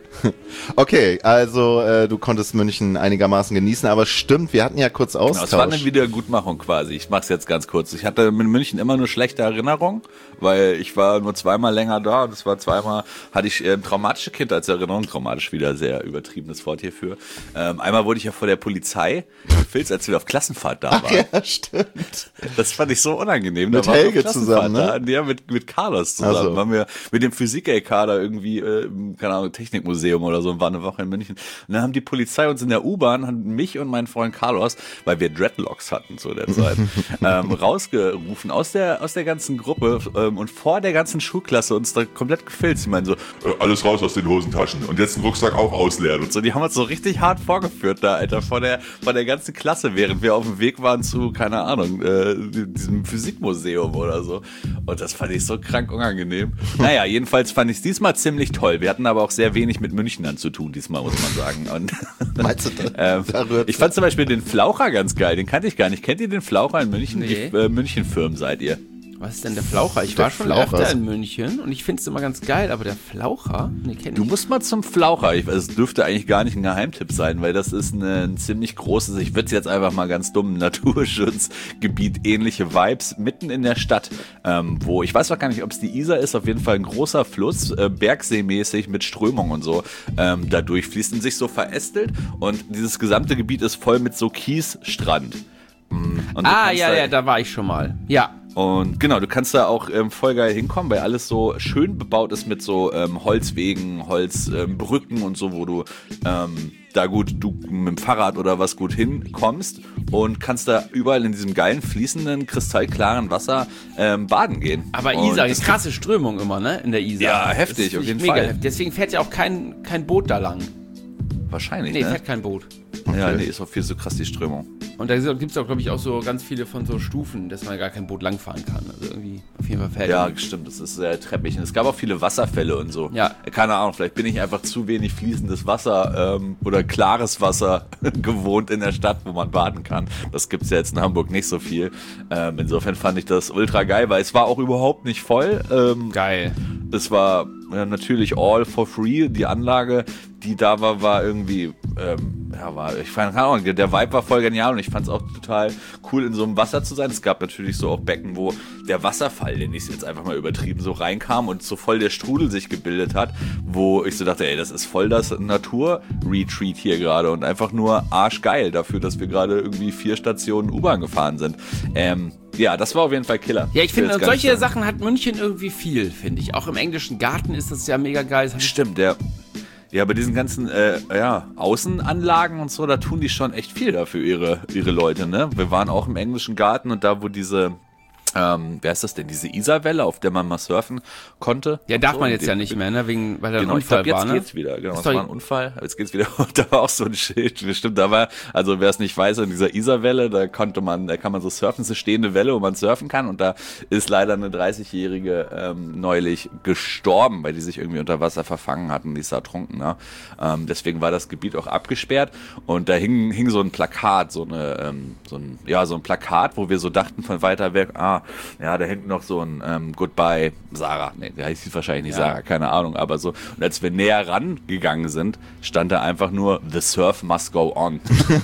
Okay, also äh, du konntest München einigermaßen genießen, aber stimmt, wir hatten ja kurz Genau, Austausch. es war eine Wiedergutmachung quasi. Ich mach's jetzt ganz kurz. Ich hatte mit München immer nur schlechte Erinnerungen, weil ich war nur zweimal länger da und es war zweimal, hatte ich äh, traumatische Kindheitserinnerungen, traumatisch wieder sehr übertriebenes Wort hierfür. Ähm, einmal wurde ich ja vor der Polizei gefilzt, als wir auf Klassenfahrt da waren. Ja, stimmt. Das fand ich so unangenehm. Mit Da waren wir auf Helge Klassenfahrt zusammen, ne? Da. Ja, mit, mit Carlos zusammen. Ach so. Waren wir mit dem Physik-L K da irgendwie, äh, im, keine Ahnung, Technikmuseum oder so und waren eine Woche in München. Und dann haben die Polizei uns in der U-Bahn, haben mich und meinen Freund Carlos, weil wir Dreadlocks hatten zu der Zeit, ähm, rausgerufen aus der, aus der ganzen Gruppe ähm, und vor der ganzen Schulklasse uns da komplett gefilzt. Die meinen so, Äh, alles raus aus den Hosentaschen. Und jetzt den Rucksack auch ausleeren. und so, die haben uns so richtig hart vorgeführt da, Alter, vor der, vor der ganzen Klasse, während wir auf dem Weg waren zu, keine Ahnung, äh, diesem Physikmuseum oder so. Und das fand ich so krank unangenehm. Naja, jedenfalls fand ich es diesmal ziemlich toll. Wir hatten aber auch sehr wenig mit München dann zu tun, diesmal, muss man sagen. Und Meinst du, da, ähm, da rührt's? ich fand zum Beispiel den Flaucher ganz geil, den kannte ich gar nicht. Kennt ihr den Flaucher in München? Nee. Wie äh, München-Firmen seid ihr? Was ist denn der Flaucher? Ich Der war schon Flaucher öfter ist- in München und ich finde es immer ganz geil, aber der Flaucher? Nee, kenn ich Du musst mal zum Flaucher. Ich, es dürfte eigentlich gar nicht ein Geheimtipp sein, weil das ist eine, ein ziemlich großes, ich würde es jetzt einfach mal ganz dumm, Naturschutzgebiet, ähnliche Vibes, mitten in der Stadt, ähm, wo, ich weiß auch gar nicht, ob es die Isar ist, auf jeden Fall ein großer Fluss, äh, bergseemäßig mit Strömung und so, ähm, da durchfließt und sich so verästelt und dieses gesamte Gebiet ist voll mit so Kiesstrand. Mm, und du Ah, kannst ja, da- ja, da war ich schon mal. Ja. Und genau, du kannst da auch ähm, voll geil hinkommen, weil alles so schön bebaut ist mit so ähm, Holzwegen, Holzbrücken ähm, und so, wo du ähm, da gut, du mit dem Fahrrad oder was gut hinkommst und kannst da überall in diesem geilen, fließenden, kristallklaren Wasser ähm, baden gehen. Aber Und Isar, das ist krasse Strömung immer, ne? In der Isar. Ja, heftig, Das auf ist jeden mega Fall. heftig. Deswegen fährt ja auch kein, kein Boot da lang. Wahrscheinlich, Nee, ne? fährt kein Boot. Ja, nee, ist auch viel so krass die Strömung. Und da gibt es auch, glaube ich, auch so ganz viele von so Stufen, dass man gar kein Boot langfahren kann. Also irgendwie auf jeden Fall fährt Ja, stimmt, das ist sehr treppig. Und es gab auch viele Wasserfälle und so. Ja. Keine Ahnung, vielleicht bin ich einfach zu wenig fließendes Wasser ähm, oder klares Wasser gewohnt in der Stadt, wo man baden kann. Das gibt's ja jetzt in Hamburg nicht so viel. Ähm, insofern fand ich das ultra geil, weil es war auch überhaupt nicht voll. Ähm, Geil. es war ja, natürlich all for free. Die Anlage, die da war, war irgendwie, ähm, ja, war, ich fand, keine Ahnung, der, der Vibe war voll genial und ich fand es auch total cool, in so einem Wasser zu sein. Es gab natürlich so auch Becken, wo der Wasserfall, den ich jetzt einfach mal übertrieben, so reinkam und so voll der Strudel sich gebildet hat, wo ich so dachte, ey, das ist voll das Natur-Retreat hier gerade und einfach nur arschgeil dafür, dass wir gerade irgendwie vier Stationen U-Bahn gefahren sind. Ähm, ja, das war auf jeden Fall Killer. Ja, ich finde, will jetzt gar nicht solche sagen. Sachen hat München irgendwie viel, finde ich. Auch im englischen Garten ist das ja mega geil. Das hab ich- Stimmt, der. Ja, bei diesen ganzen äh, ja, Außenanlagen und so, da tun die schon echt viel dafür, ihre, ihre Leute, ne? Wir waren auch im englischen Garten und da, wo diese, ähm, wer ist das denn, diese Isarwelle, auf der man mal surfen konnte. Ja, und darf so. man Und jetzt die- ja nicht mehr, ne? Wegen, weil da Genau, ein ich Unfall glaube, jetzt war, ne? geht's wieder. Genau, Ist es doch- war ein Unfall. Jetzt geht's wieder. Und da war auch so ein Schild. Stimmt, da war, also wer es nicht weiß, in dieser Isarwelle, da konnte man, da kann man so surfen, es ist eine stehende Welle, wo man surfen kann. Und da ist leider eine dreißigjährige ähm, neulich gestorben, weil die sich irgendwie unter Wasser verfangen hatten. Die ist ertrunken, ne? Ähm, deswegen war das Gebiet auch abgesperrt. Und da hing, hing so ein Plakat, so eine, ähm, so ein, ja, so ein Plakat, wo wir so dachten von weiter weg, ah, ja, da hängt noch so ein ähm, Goodbye Sarah. Nee, der heißt wahrscheinlich nicht Ja. Sarah, keine Ahnung, aber so. Und als wir näher rangegangen sind, stand da einfach nur The Surf must go on.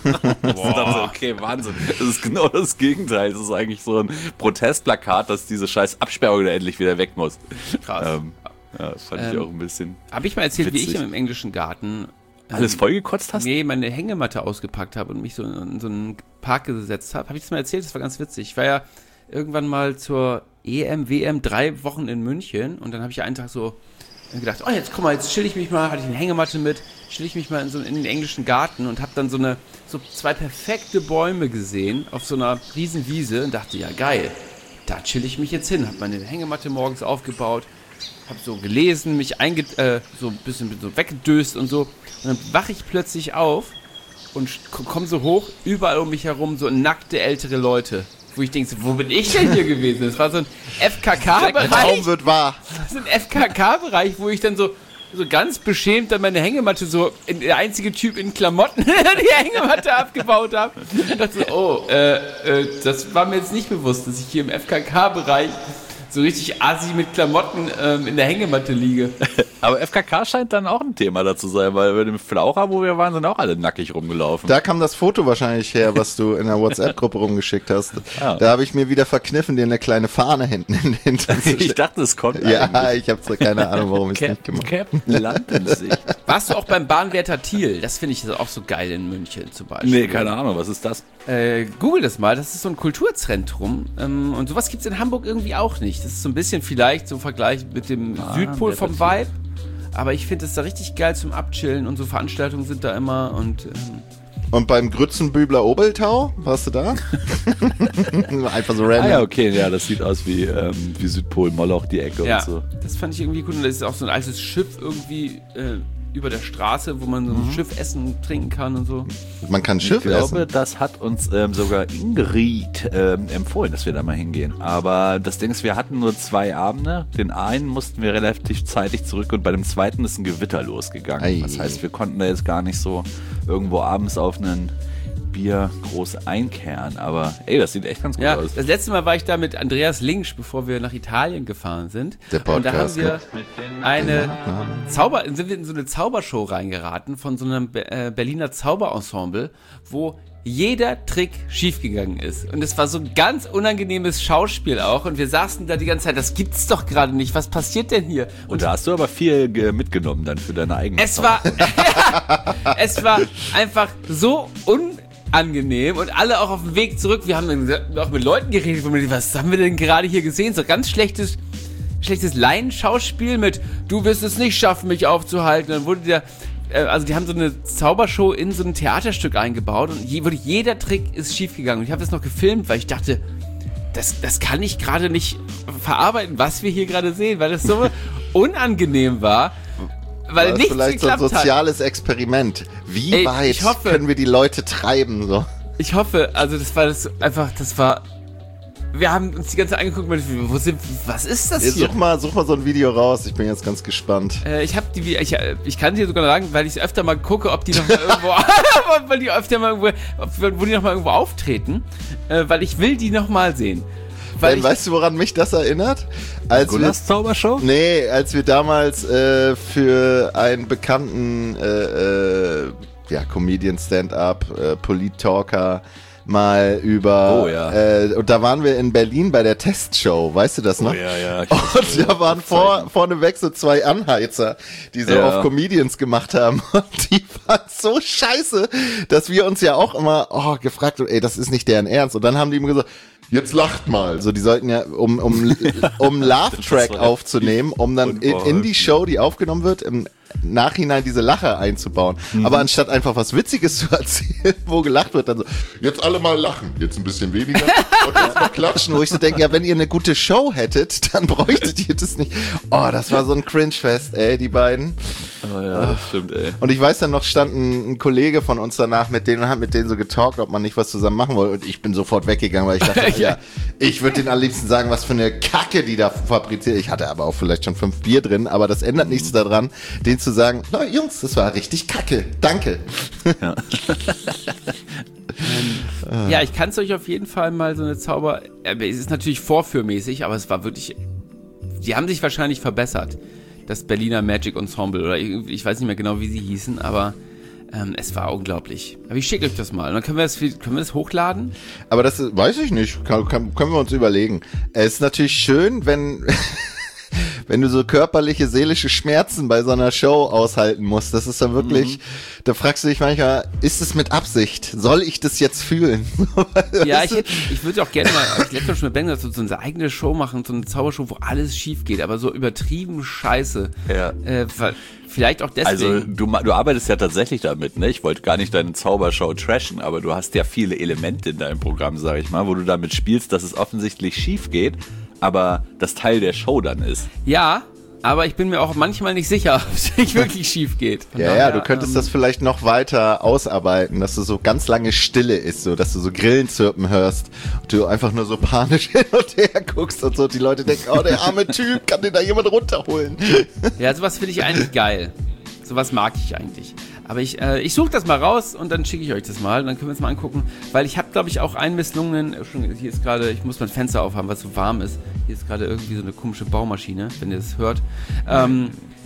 Boah. Dann so, okay, Wahnsinn. Das ist genau das Gegenteil. Das ist eigentlich so ein Protestplakat, dass diese scheiß Absperrung da endlich wieder weg muss. Krass. Ähm, ja, das fand ich Ähm, auch ein bisschen. Habe ich mal erzählt, wie witzig. ich im englischen Garten ähm, Alles vollgekotzt hast? Nee, meine Hängematte ausgepackt habe und mich so in so einen Park gesetzt habe. Habe ich das mal erzählt? Das war ganz witzig. Ich war ja irgendwann mal zur E M, W M, drei Wochen in München und dann habe ich einen Tag so Dann gedacht, oh, jetzt guck mal, jetzt chill ich mich mal, hatte ich eine Hängematte mit, chill ich mich mal in so in den englischen Garten und habe dann so eine so zwei perfekte Bäume gesehen auf so einer riesen Wiese und dachte, ja geil, da chill ich mich jetzt hin. Hab meine Hängematte morgens aufgebaut, hab so gelesen, mich einge äh, so ein bisschen so weggedöst und so. Und dann wache ich plötzlich auf und komme so hoch, überall um mich herum so nackte ältere Leute. Wo ich denke, so, wo bin ich denn hier gewesen? Das war so ein F K K-Bereich. Der Traum wird wahr. Das ist ein F K K-Bereich, wo ich dann so, so ganz beschämt dann meine Hängematte so, in, der einzige Typ in Klamotten, die Hängematte abgebaut habe. Und dachte so, oh, äh, äh, das war mir jetzt nicht bewusst, dass ich hier im F K K-Bereich so richtig assi mit Klamotten ähm, in der Hängematte liege. Aber F K K scheint dann auch ein Thema dazu sein, weil bei dem Flaucher, wo wir waren, sind auch alle nackig rumgelaufen. Da kam das Foto wahrscheinlich her, was du in der WhatsApp-Gruppe rumgeschickt hast. Ah. Da habe ich mir wieder verkniffen, dir eine kleine Fahne hinten in den Hintern zu Ich dachte, es kommt Ja, eigentlich. ich habe so keine Ahnung, warum ich es nicht gemacht habe. Captain Lampensicht. Warst du auch beim Bahnwärter Thiel? Das finde ich auch so geil in München zum Beispiel. Nee, keine Ahnung, was ist das? Äh, Google das mal, das ist so ein Kulturzentrum ähm, und sowas gibt's in Hamburg irgendwie auch nicht. Das ist so ein bisschen vielleicht so im Vergleich mit dem Ah, Südpol vom Vibe, aber ich finde es da richtig geil zum Abchillen und so Veranstaltungen sind da immer und ähm, Und beim Grützenbübler Obeltau, warst du da? Einfach so random. Ah ja, okay, ja, das sieht aus wie, ähm, wie Südpol, Moloch, die Ecke ja, und so. das fand ich irgendwie gut und das ist auch so ein altes Schiff irgendwie äh, über der Straße, wo man so ein Mhm. Schiff essen, trinken kann und so. Man kann Schiff Ich glaube, essen. das hat uns ähm, sogar Ingrid ähm, empfohlen, dass wir da mal hingehen. Aber das Ding ist, wir hatten nur zwei Abende. Den einen mussten wir relativ zeitig zurück und bei dem zweiten ist ein Gewitter losgegangen. Ei. Das heißt, wir konnten da jetzt gar nicht so irgendwo abends auf einen Bier groß einkehren. Aber ey, das sieht echt ganz gut Ja, aus. das letzte Mal war ich da mit Andreas Linksch, bevor wir nach Italien gefahren sind. Der Podcast, und da haben wir eine Zauber, sind wir in so eine Zaubershow reingeraten von so einem Be- äh, Berliner Zauberensemble, wo jeder Trick schiefgegangen ist. Und es war so ein ganz unangenehmes Schauspiel auch. Und wir saßen da die ganze Zeit, das gibt's doch gerade nicht. Was passiert denn hier? Und da hast du aber viel ge- mitgenommen dann für deine eigene Es war, es war einfach so unangenehm und alle auch auf dem Weg zurück. Wir haben dann auch mit Leuten geredet, wo wir, was haben wir denn gerade hier gesehen? So ganz schlechtes, schlechtes Laienschauspiel mit, du wirst es nicht schaffen, mich aufzuhalten. Dann wurde der, äh, also die haben so eine Zaubershow in so ein Theaterstück eingebaut und je, wirklich jeder Trick ist schiefgegangen. Und ich habe das noch gefilmt, weil ich dachte, das, das kann ich gerade nicht verarbeiten, was wir hier gerade sehen, weil das so unangenehm war. Weil Das ist nichts vielleicht so ein geklappt hat. soziales Experiment. Wie Ey, weit ich hoffe- können wir die Leute treiben? So? Ich hoffe, also das war das einfach, das war. Wir haben uns die ganze Zeit angeguckt, wo sind, was ist das Jetzt hier? such mal, such mal so ein Video raus. Ich bin jetzt ganz gespannt. Äh, ich habe die, ich, ich kann dir sogar sagen, weil ich öfter mal gucke, ob die noch mal irgendwo, weil die öfter mal irgendwo, ob, wo die noch mal irgendwo auftreten, äh, weil ich will die noch mal sehen. Weil Weil, ich, weißt du, woran mich das erinnert? Als wir, Gunnars Zaubershow? nee, als wir damals äh, für einen bekannten äh, äh, ja, Comedian, Stand-Up, äh, Polit-Talker mal über Oh, ja. äh, und da waren wir in Berlin bei der Testshow, weißt du das noch? Oh, ja, ja. Ich Und da waren vor, vorneweg so zwei Anheizer, die so Ja. auf Comedians gemacht haben. Und die waren so scheiße, dass wir uns ja auch immer oh, gefragt haben, ey, das ist nicht deren Ernst. Und dann haben die immer gesagt, Jetzt lacht mal. also die sollten ja, um, um, um Love-Track Das war aufzunehmen, um dann in, in die Show, die aufgenommen wird, im Nachhinein diese Lacher einzubauen. Mhm. Aber anstatt einfach was Witziges zu erzählen, wo gelacht wird, dann so, Jetzt alle mal lachen. Jetzt ein bisschen weniger. Und jetzt noch klatschen, wo ich so denke, ja, wenn ihr eine gute Show hättet, dann bräuchtet ihr das nicht. Oh, das war so ein Cringe-Fest, ey, die beiden. Oh ja, das stimmt, ey. Und ich weiß dann noch, stand ein, ein Kollege von uns danach mit denen und hat mit denen so getalkt, ob man nicht was zusammen machen wollte. Und ich bin sofort weggegangen, weil ich dachte, ja, ich würde denen am liebsten sagen, was für eine Kacke die da fabriziert. Ich hatte aber auch vielleicht schon fünf Bier drin, aber das ändert nichts daran, denen zu sagen, na Jungs, das war richtig Kacke. Danke. ja, ich kann es euch auf jeden Fall mal so eine Zauber, äh, es ist natürlich vorführmäßig, aber es war wirklich, die haben sich wahrscheinlich verbessert, das Berliner Magic Ensemble oder irgendwie, ich weiß nicht mehr genau, wie sie hießen, aber ähm, es war unglaublich. Aber ich schicke euch das mal und dann können wir das, können wir das hochladen. Aber das ist, weiß ich nicht, kann, kann, können wir uns überlegen. Es ist natürlich schön, wenn, wenn du so körperliche, seelische Schmerzen bei so einer Show aushalten musst, das ist dann wirklich, mhm. da fragst du dich manchmal, ist es mit Absicht? Soll ich das jetzt fühlen? Ja, ich, hätte, ich würde auch gerne mal, ich letztes schon mit Ben gesagt, so, so eine eigene Show machen, so eine Zaubershow, wo alles schief geht, aber so übertrieben scheiße. Ja. Äh, vielleicht auch deswegen. Also du, du arbeitest ja tatsächlich damit, ne? Ich wollte gar nicht deine Zaubershow trashen, aber du hast ja viele Elemente in deinem Programm, sag ich mal, wo du damit spielst, dass es offensichtlich schief geht, aber das Teil der Show dann ist. Ja, aber ich bin mir auch manchmal nicht sicher, ob es nicht wirklich schief geht. Von ja, daher, ja, du könntest ähm, das vielleicht noch weiter ausarbeiten, dass du so ganz lange Stille ist, so dass du so Grillenzirpen hörst und du einfach nur so panisch hin und her guckst und so die Leute denken, oh, der arme Typ, kann den da jemand runterholen? Ja, sowas finde ich eigentlich geil. Sowas mag ich eigentlich. Aber ich, äh, ich suche das mal raus und dann schicke ich euch das mal und dann können wir es mal angucken, weil ich habe, glaube ich, auch einen misslungenen, hier ist gerade, ich muss mein Fenster aufhaben, weil es so warm ist. Hier ist gerade irgendwie so eine komische Baumaschine, wenn ihr das hört. Ähm,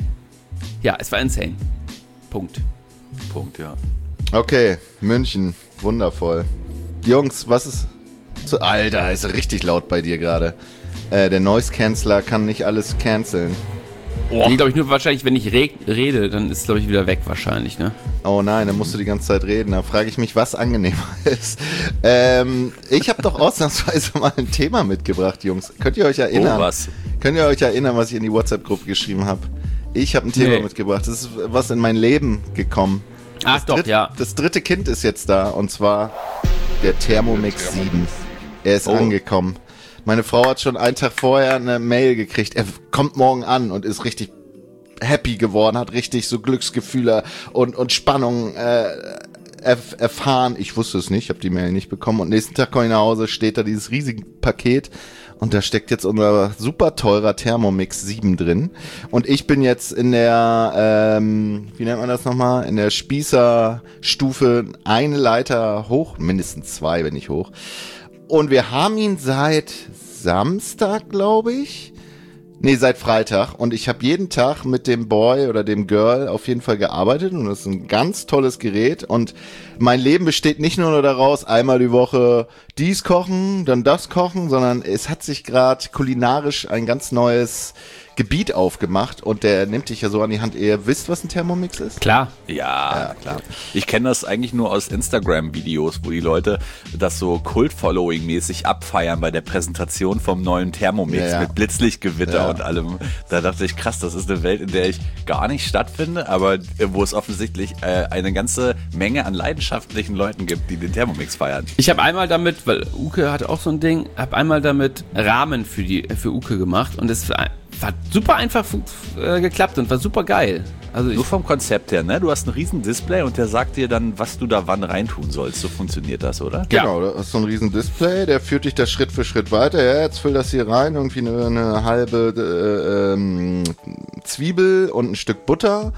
ja, es war insane. Punkt. Punkt, ja. Okay, München, wundervoll. Jungs, was ist... So, Alter, ist richtig laut bei dir gerade. Äh, der Noise-Canceler kann nicht alles canceln. Oh. Nee, glaube ich, nur wahrscheinlich, wenn ich re- rede, dann ist es, glaube ich, wieder weg wahrscheinlich, ne? Oh nein, dann musst du die ganze Zeit reden. Da frage ich mich, was angenehmer ist. Ähm, ich habe doch ausnahmsweise mal ein Thema mitgebracht, Jungs. Könnt ihr euch erinnern? Oh, was? Könnt ihr euch erinnern, was ich in die WhatsApp-Gruppe geschrieben habe? Ich habe ein Thema nee. mitgebracht. Das ist was in mein Leben gekommen. Ach das doch, dritt, ja. Das dritte Kind ist jetzt da und zwar der Thermomix sieben. Er ist oh. angekommen. Meine Frau hat schon einen Tag vorher eine Mail gekriegt, er kommt morgen an und ist richtig happy geworden, hat richtig so Glücksgefühle und, und Spannung äh, erf- erfahren. Ich wusste es nicht, ich habe die Mail nicht bekommen und nächsten Tag komme ich nach Hause, steht da dieses riesige Paket und da steckt jetzt unser super teurer Thermomix sieben drin und ich bin jetzt in der, ähm, wie nennt man das nochmal, in der Spießerstufe eine Leiter hoch, mindestens zwei, wenn nicht hoch. Und wir haben ihn seit Samstag, glaube ich. Nee, seit Freitag. Und ich habe jeden Tag mit dem Boy oder dem Girl auf jeden Fall gearbeitet. Und das ist ein ganz tolles Gerät. Und mein Leben besteht nicht nur daraus, einmal die Woche dies kochen, dann das kochen, sondern es hat sich gerade kulinarisch ein ganz neues Gebiet aufgemacht und der nimmt dich ja so an die Hand. Ihr wisst, was ein Thermomix ist? Klar. Ja, ja klar. Ich kenne das eigentlich nur aus Instagram-Videos, wo die Leute das so Kult-Following-mäßig abfeiern bei der Präsentation vom neuen Thermomix ja, ja. mit Blitzlichtgewitter ja. und allem. Da dachte ich, krass, das ist eine Welt, in der ich gar nicht stattfinde, aber wo es offensichtlich äh, eine ganze Menge an leidenschaftlichen Leuten gibt, die den Thermomix feiern. Ich habe einmal damit, weil Uke hat auch so ein Ding, habe einmal damit Rahmen für die für Uke gemacht und es war Hat super einfach äh, geklappt und war super geil. Also Nur vom Konzept her, ne? Du hast ein riesen Display und der sagt dir dann, was du da wann reintun sollst. So funktioniert das, oder? Genau, du hast so ein riesen Display, der führt dich da Schritt für Schritt weiter. Ja, jetzt füll das hier rein, irgendwie eine, eine halbe äh, ähm, Zwiebel und ein Stück Butter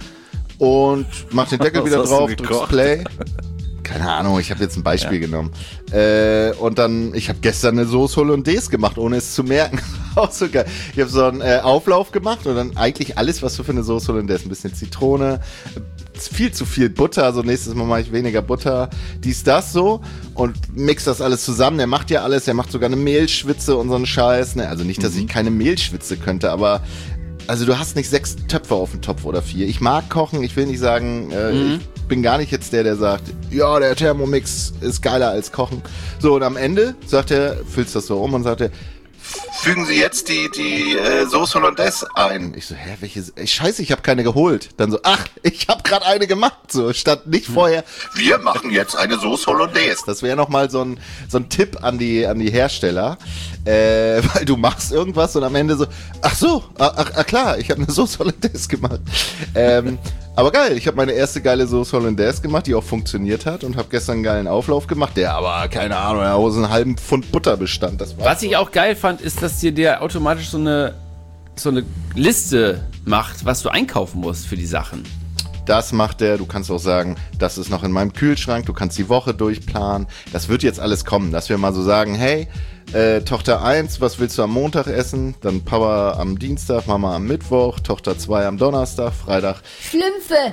und mach den Deckel wieder drauf, drückst Play. Keine Ahnung, ich habe jetzt ein Beispiel ja. genommen. Äh, und dann, ich habe gestern eine Sauce Hollandaise gemacht, ohne es zu merken. Auch so geil. Ich habe so einen äh, Auflauf gemacht und dann eigentlich alles, was du für eine Sauce Hollandaise, ein bisschen Zitrone, viel zu viel Butter, also nächstes Mal mache ich weniger Butter, dies, das so und mix das alles zusammen. Der macht ja alles, der macht sogar eine Mehlschwitze und so einen Scheiß. Ne? Also nicht, dass mhm. ich keine Mehlschwitze könnte, aber also du hast nicht sechs Töpfe auf dem Topf oder vier. Ich mag kochen, ich will nicht sagen, äh, mhm. ich bin gar nicht jetzt der, der sagt, ja, der Thermomix ist geiler als Kochen. So, und am Ende sagt er, füllst das so um und sagt er, fügen Sie jetzt die, die äh, Sauce Hollandaise ein. Ich so, hä, welche? Scheiße, ich habe keine geholt. Dann so, ach, ich habe gerade eine gemacht. So, statt nicht vorher, wir machen jetzt eine Sauce Hollandaise. Das wäre nochmal so ein, so ein Tipp an die, an die Hersteller. Äh, weil du machst irgendwas und am Ende so, ach so, ach, ach klar, ich habe eine Sauce Hollandaise gemacht. ähm, aber geil, ich habe meine erste geile Sauce Hollandaise gemacht, die auch funktioniert hat und habe gestern einen geilen Auflauf gemacht, der aber, keine Ahnung, aus einem halben Pfund Butter bestand. Das war Was so. Ich auch geil fand, ist, dass dir der automatisch so eine, so eine Liste macht, was du einkaufen musst für die Sachen. Das macht der, du kannst auch sagen, das ist noch in meinem Kühlschrank, du kannst die Woche durchplanen. Das wird jetzt alles kommen, dass wir mal so sagen, hey, äh, Tochter eins, was willst du am Montag essen? Dann Papa am Dienstag, Mama am Mittwoch, Tochter zwei am Donnerstag, Freitag. Schlümpfe!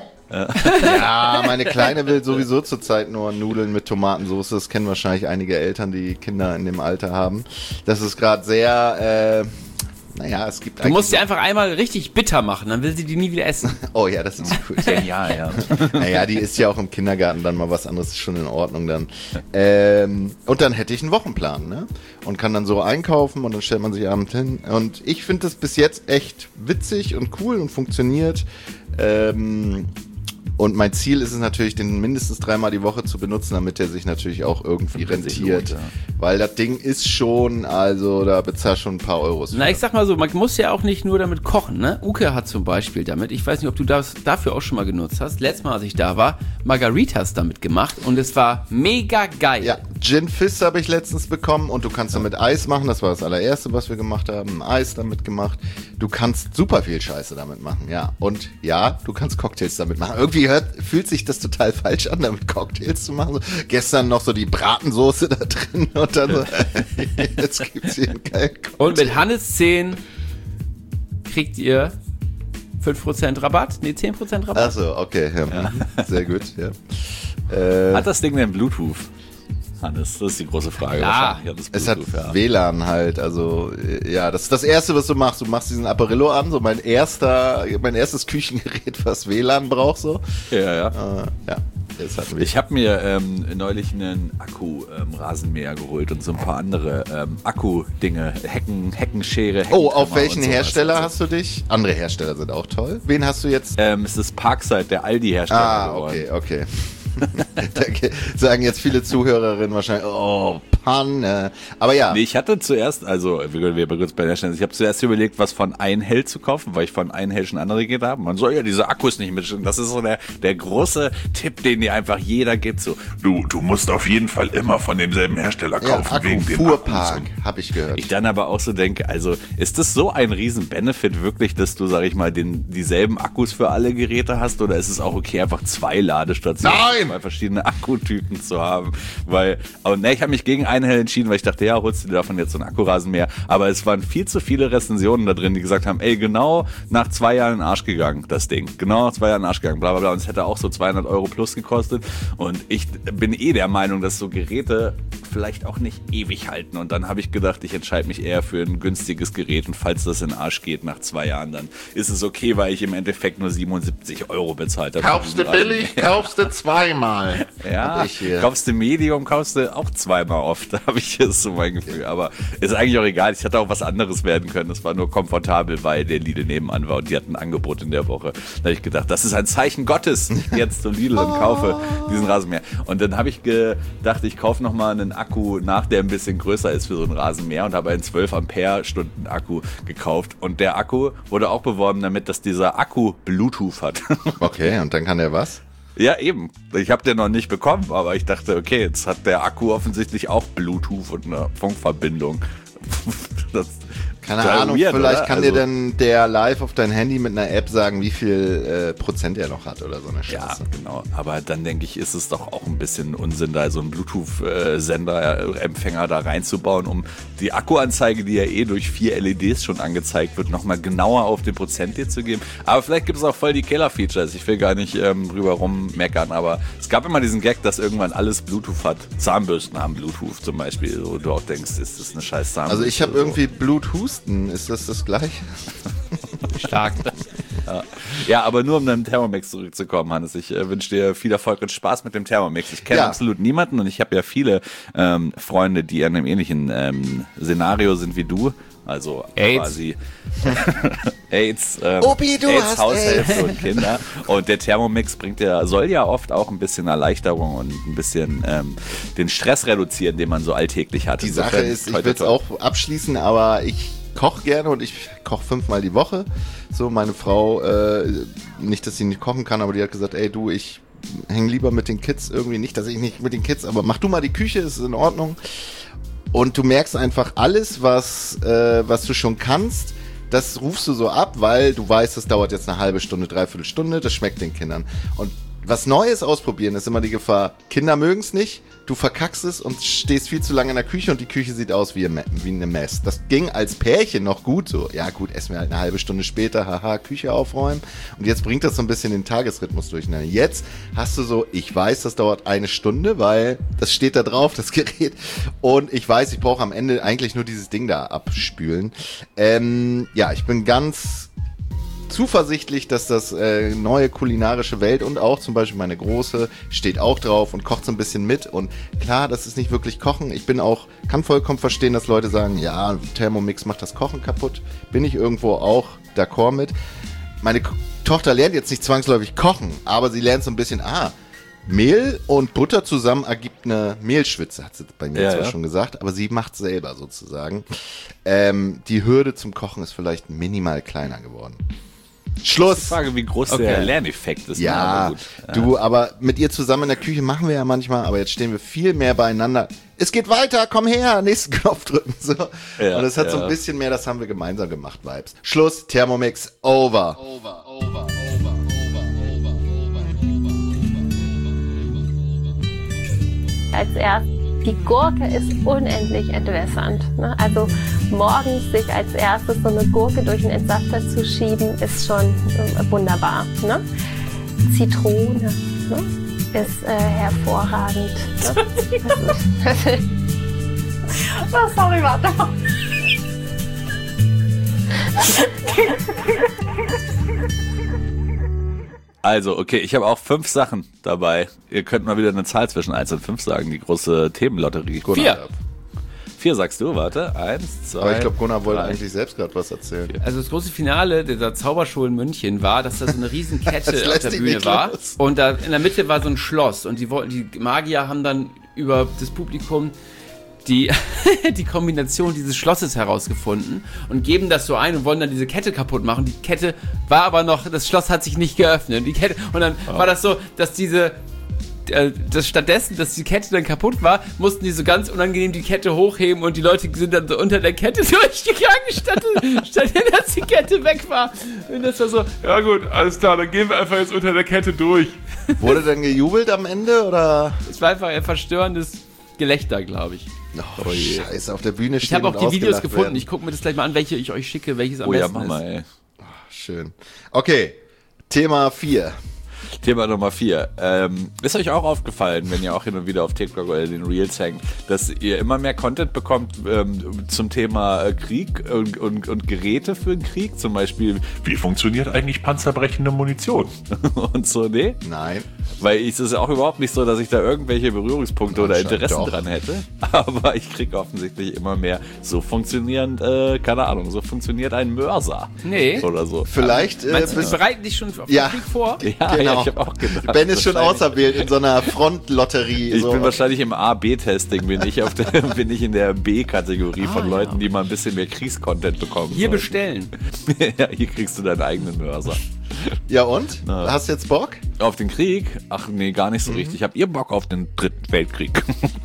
Ja, meine Kleine will sowieso zurzeit nur Nudeln mit Tomatensauce. Das kennen wahrscheinlich einige Eltern, die Kinder in dem Alter haben. Das ist gerade sehr... Äh, naja, es gibt Du musst sie einfach einmal richtig bitter machen, dann will sie die nie wieder essen. Oh ja, das ist gut. Genial, ja. Naja, die ist ja auch im Kindergarten dann mal was anderes, ist schon in Ordnung dann. Ähm, und dann hätte ich einen Wochenplan, ne? Und kann dann so einkaufen und dann stellt man sich abends hin. Und ich finde das bis jetzt echt witzig und cool und funktioniert. Ähm, und mein Ziel ist es natürlich, den mindestens dreimal die Woche zu benutzen, damit er sich natürlich auch irgendwie rentiert. Lohnt, ja. Weil das Ding ist schon, also da bezahlst schon ein paar Euros für. Na, ich sag mal so, man muss ja auch nicht nur damit kochen, ne? Uke hat zum Beispiel damit, ich weiß nicht, ob du das dafür auch schon mal genutzt hast, letztes Mal, als ich da war, Margaritas damit gemacht und es war mega geil. Ja, Gin Fizz habe ich letztens bekommen und du kannst damit Eis machen, das war das allererste, was wir gemacht haben, Eis damit gemacht. Du kannst super viel Scheiße damit machen, ja. Und ja, du kannst Cocktails damit machen. Irgendwie hört, fühlt sich das total falsch an, damit Cocktails zu machen. So, gestern noch so die Bratensoße da drin und dann so, jetzt gibt's hier einen geilen Cocktail. Und mit Hannes zehn kriegt ihr fünf Prozent Rabatt? Nee, zehn Prozent Rabatt. Achso, okay, ja. Ja. Sehr gut, ja. Äh, Hat das Ding denn Bluetooth? Hannes, das ist die große Frage. Ja, ja das es hat ja. W L A N halt, also ja, das ist das Erste, was du machst. Du machst diesen Apparillo an, so mein erster, mein erstes Küchengerät, was W L A N braucht, so. Ja, ja. Äh, ja. Das hatten wir. Ich habe mir ähm, neulich einen Akku-Rasenmäher ähm, geholt und so ein paar andere ähm, Akku-Dinge, Hecken, Heckenschere. Oh, auf welchen und Hersteller hast du dich? Andere Hersteller sind auch toll. Wen hast du jetzt? Ähm, es ist Parkside, der Aldi-Hersteller. Ah, geworden. okay, okay. Da sagen jetzt viele Zuhörerinnen wahrscheinlich, oh, Panne. Aber ja. Nee, ich hatte zuerst, also wir, wir kurz bei der Stelle, ich habe zuerst überlegt, was von Einhell zu kaufen, weil ich von Einhell schon andere Geräte habe. Man soll ja diese Akkus nicht mitstellen. Das ist so der, der große Tipp, den dir einfach jeder gibt. So. Du, du musst auf jeden Fall immer von demselben Hersteller Ja, kaufen, Akku, wegen dem Fuhrpark, habe ich gehört. Ich dann aber auch so denke, also ist das so ein riesen Benefit wirklich, dass du, sag ich mal, den, dieselben Akkus für alle Geräte hast, oder ist es auch okay, einfach zwei Ladestationen, Nein! zwei verschiedene Akkutypen zu haben? Weil, aber ne, ich habe mich gegen Einhell entschieden, weil ich dachte, ja, holst du dir davon jetzt so einen Akkurasenmäher, aber es waren viel zu viele Rezensionen da drin, die gesagt haben, ey, genau nach zwei Jahren in den Arsch gegangen, das Ding, genau nach zwei Jahren in den Arsch gegangen, bla bla bla, und es hätte auch so zweihundert Euro plus gekostet, und ich bin eh der Meinung, dass so Geräte vielleicht auch nicht ewig halten, und dann habe ich gedacht, ich entscheide mich eher für ein günstiges Gerät, und falls das in den Arsch geht nach zwei Jahren, dann ist es okay, weil ich im Endeffekt nur siebenundsiebzig Euro bezahlt habe. Kaufst du billig, kaufst du zweimal. Ja, ich hier. kaufst du Medium, kaufst du auch zweimal oft, da habe ich jetzt so mein Gefühl, aber ist eigentlich auch egal, ich hätte auch was anderes werden können, es war nur komfortabel, weil der Lidl nebenan war und die hatten ein Angebot in der Woche. Da habe ich gedacht, das ist ein Zeichen Gottes, ich gehe jetzt zu Lidl und kaufe diesen Rasenmäher. Und dann habe ich gedacht, ich kaufe nochmal einen Akku nach, der ein bisschen größer ist für so einen Rasenmäher, und habe einen zwölf Ampere Stunden Akku gekauft, und der Akku wurde auch beworben damit, dass dieser Akku Bluetooth hat. Okay, und dann kann der was? Ja, eben. Ich habe den noch nicht bekommen, aber ich dachte, okay, jetzt hat der Akku offensichtlich auch Bluetooth und eine Funkverbindung. Das Keine total Ahnung, weird, vielleicht oder? kann Also, dir dann der live auf dein Handy mit einer App sagen, wie viel äh, Prozent er noch hat oder so eine Scheiße. ja, genau. Aber dann denke ich, ist es doch auch ein bisschen Unsinn, da so einen Bluetooth-Sender-Empfänger da reinzubauen, um die Akkuanzeige, die ja eh durch vier L E Ds schon angezeigt wird, nochmal genauer auf den Prozent dir zu geben. Aber vielleicht gibt es auch voll die Killer-Features. Ich will gar nicht ähm, drüber rummeckern, aber es gab immer diesen Gag, dass irgendwann alles Bluetooth hat. Zahnbürsten haben Bluetooth zum Beispiel, wo du auch denkst, ist das eine scheiß Zahnbürste? Also ich habe oder so. irgendwie Bluthusten. Ist das das gleiche? Stark. Ja. ja, aber nur um deinem Thermomix zurückzukommen, Hannes. Ich äh, wünsche dir viel Erfolg und Spaß mit dem Thermomix. Ich kenne Ja. absolut niemanden, und ich habe ja viele ähm, Freunde, die in einem ähnlichen ähm, Szenario sind wie du. Also AIDS. quasi AIDS, ähm, Opi, du AIDS, hast Haushälfte AIDS. und Kinder. Und der Thermomix bringt ja, soll ja oft auch ein bisschen Erleichterung und ein bisschen ähm, den Stress reduzieren, den man so alltäglich hat. Die Insofern, Sache ist, ich toi, toi, will es toi. auch abschließen, aber ich koche gerne und ich koche fünfmal die Woche. So, meine Frau, äh, nicht, dass sie nicht kochen kann, aber die hat gesagt, ey du, ich hänge lieber mit den Kids irgendwie, nicht, dass ich nicht mit den Kids, aber mach du mal die Küche, ist in Ordnung. Und du merkst einfach alles, was, äh, was du schon kannst, das rufst du so ab, weil du weißt, das dauert jetzt eine halbe Stunde, dreiviertel Stunde, das schmeckt den Kindern. Und Was Neues ausprobieren ist immer die Gefahr. Kinder mögen es nicht, du verkackst es und stehst viel zu lange in der Küche und die Küche sieht aus wie eine Mess. Das ging als Pärchen noch gut so. Ja gut, essen wir halt eine halbe Stunde später, haha, Küche aufräumen. Und jetzt bringt das so ein bisschen den Tagesrhythmus durcheinander. Jetzt hast du so, ich weiß, das dauert eine Stunde, weil das steht da drauf, das Gerät. Und ich weiß, ich brauche am Ende eigentlich nur dieses Ding da abspülen. Ähm, ja, ich bin ganz zuversichtlich, dass das äh, neue kulinarische Welt und auch zum Beispiel meine Große steht auch drauf und kocht so ein bisschen mit. Und klar, das ist nicht wirklich Kochen. Ich bin auch, kann vollkommen verstehen, dass Leute sagen, ja, Thermomix macht das Kochen kaputt. Bin ich irgendwo auch d'accord mit. Meine K- Tochter lernt jetzt nicht zwangsläufig kochen, aber sie lernt so ein bisschen, ah, Mehl und Butter zusammen ergibt eine Mehlschwitze, hat sie bei mir ja, zwar ja. schon gesagt, aber sie macht selber sozusagen. Ähm, die Hürde zum Kochen ist vielleicht minimal kleiner geworden. Schluss. Ich frage, wie groß Okay. der Lerneffekt ist. Ja, ne? Aber gut. du, aber mit ihr zusammen in der Küche machen wir ja manchmal, aber jetzt stehen wir viel mehr beieinander. Es geht weiter, komm her, nächsten Knopf drücken. So. Ja, Und es hat so ja. ein bisschen mehr, das haben wir gemeinsam gemacht, Vibes. Schluss, Thermomix, over. Over, over, over, Als erst, die Gurke ist unendlich entwässernd. Ne? Also morgens sich als erstes so eine Gurke durch den Entsafter zu schieben, ist schon äh, wunderbar. Ne? Zitrone ne? ist äh, hervorragend. Ne? Das ist, oh, sorry, warte mal. Also, okay, ich habe auch fünf Sachen dabei. Ihr könnt mal wieder eine Zahl zwischen eins und fünf sagen, die große Themenlotterie. Vier. Vier sagst du, warte. Eins, zwei, Aber ich glaube, Gunnar wollte drei. eigentlich selbst gerade was erzählen. Also das große Finale dieser Zaubershow in München war, dass da so eine riesen Kette Das auf lässt der dich Bühne nicht war. los. Und da in der Mitte war so ein Schloss. Und die, wollten- die Magier haben dann über das Publikum die, die Kombination dieses Schlosses herausgefunden und geben das so ein und wollen dann diese Kette kaputt machen. Die Kette war aber noch, das Schloss hat sich nicht geöffnet. Die Kette, und dann war das so, dass diese... äh, dass stattdessen, dass die Kette dann kaputt war, mussten die so ganz unangenehm die Kette hochheben und die Leute sind dann so unter der Kette durchgegangen, statt, statt dass die Kette weg war. Und das war so, Ja gut, alles klar, dann gehen wir einfach jetzt unter der Kette durch. Wurde denn gejubelt am Ende oder? es war einfach ein verstörendes Gelächter, glaube ich. Oh, Scheiße, auf der Bühne stehen Ich habe auch und die Videos ausgelacht gefunden. werden. Ich gucke mir das gleich mal an, welche ich euch schicke, welches am Oh ja, besten mach ist. mal, ey. Schön. Okay, Thema vier. Thema Nummer vier. Ähm, ist euch auch aufgefallen, wenn ihr auch hin und wieder auf TikTok oder den Reels hängt, dass ihr immer mehr Content bekommt ähm, zum Thema äh, Krieg und, und, und Geräte für den Krieg? Zum Beispiel, Wie funktioniert eigentlich panzerbrechende Munition? und so, nee? Nein. Weil es ist auch überhaupt nicht so, dass ich da irgendwelche Berührungspunkte oder Anscheinend Interessen doch. dran hätte. Aber ich kriege offensichtlich immer mehr so funktionierend, äh, keine Ahnung, so funktioniert ein Mörser. Nee. Oder so. Vielleicht äh, Meinst du, die bist- bereiten dich schon auf Ja. den Krieg vor? Ja, genau. ja, ich habe auch gedacht. Ben ist schon wahrscheinlich. auserwählt in so einer Frontlotterie. Ich so. bin wahrscheinlich im A B Testing, bin ich, auf der, bin ich in der B-Kategorie von Ah, Leuten, ja. die mal ein bisschen mehr Kriegscontent bekommen. Hier sollten. bestellen. Ja, hier kriegst du deinen eigenen Mörser. Ja und? Na. Hast du jetzt Bock? Auf den Krieg? Ach nee, gar nicht so Mhm. richtig. Habt ihr Bock auf den dritten Weltkrieg?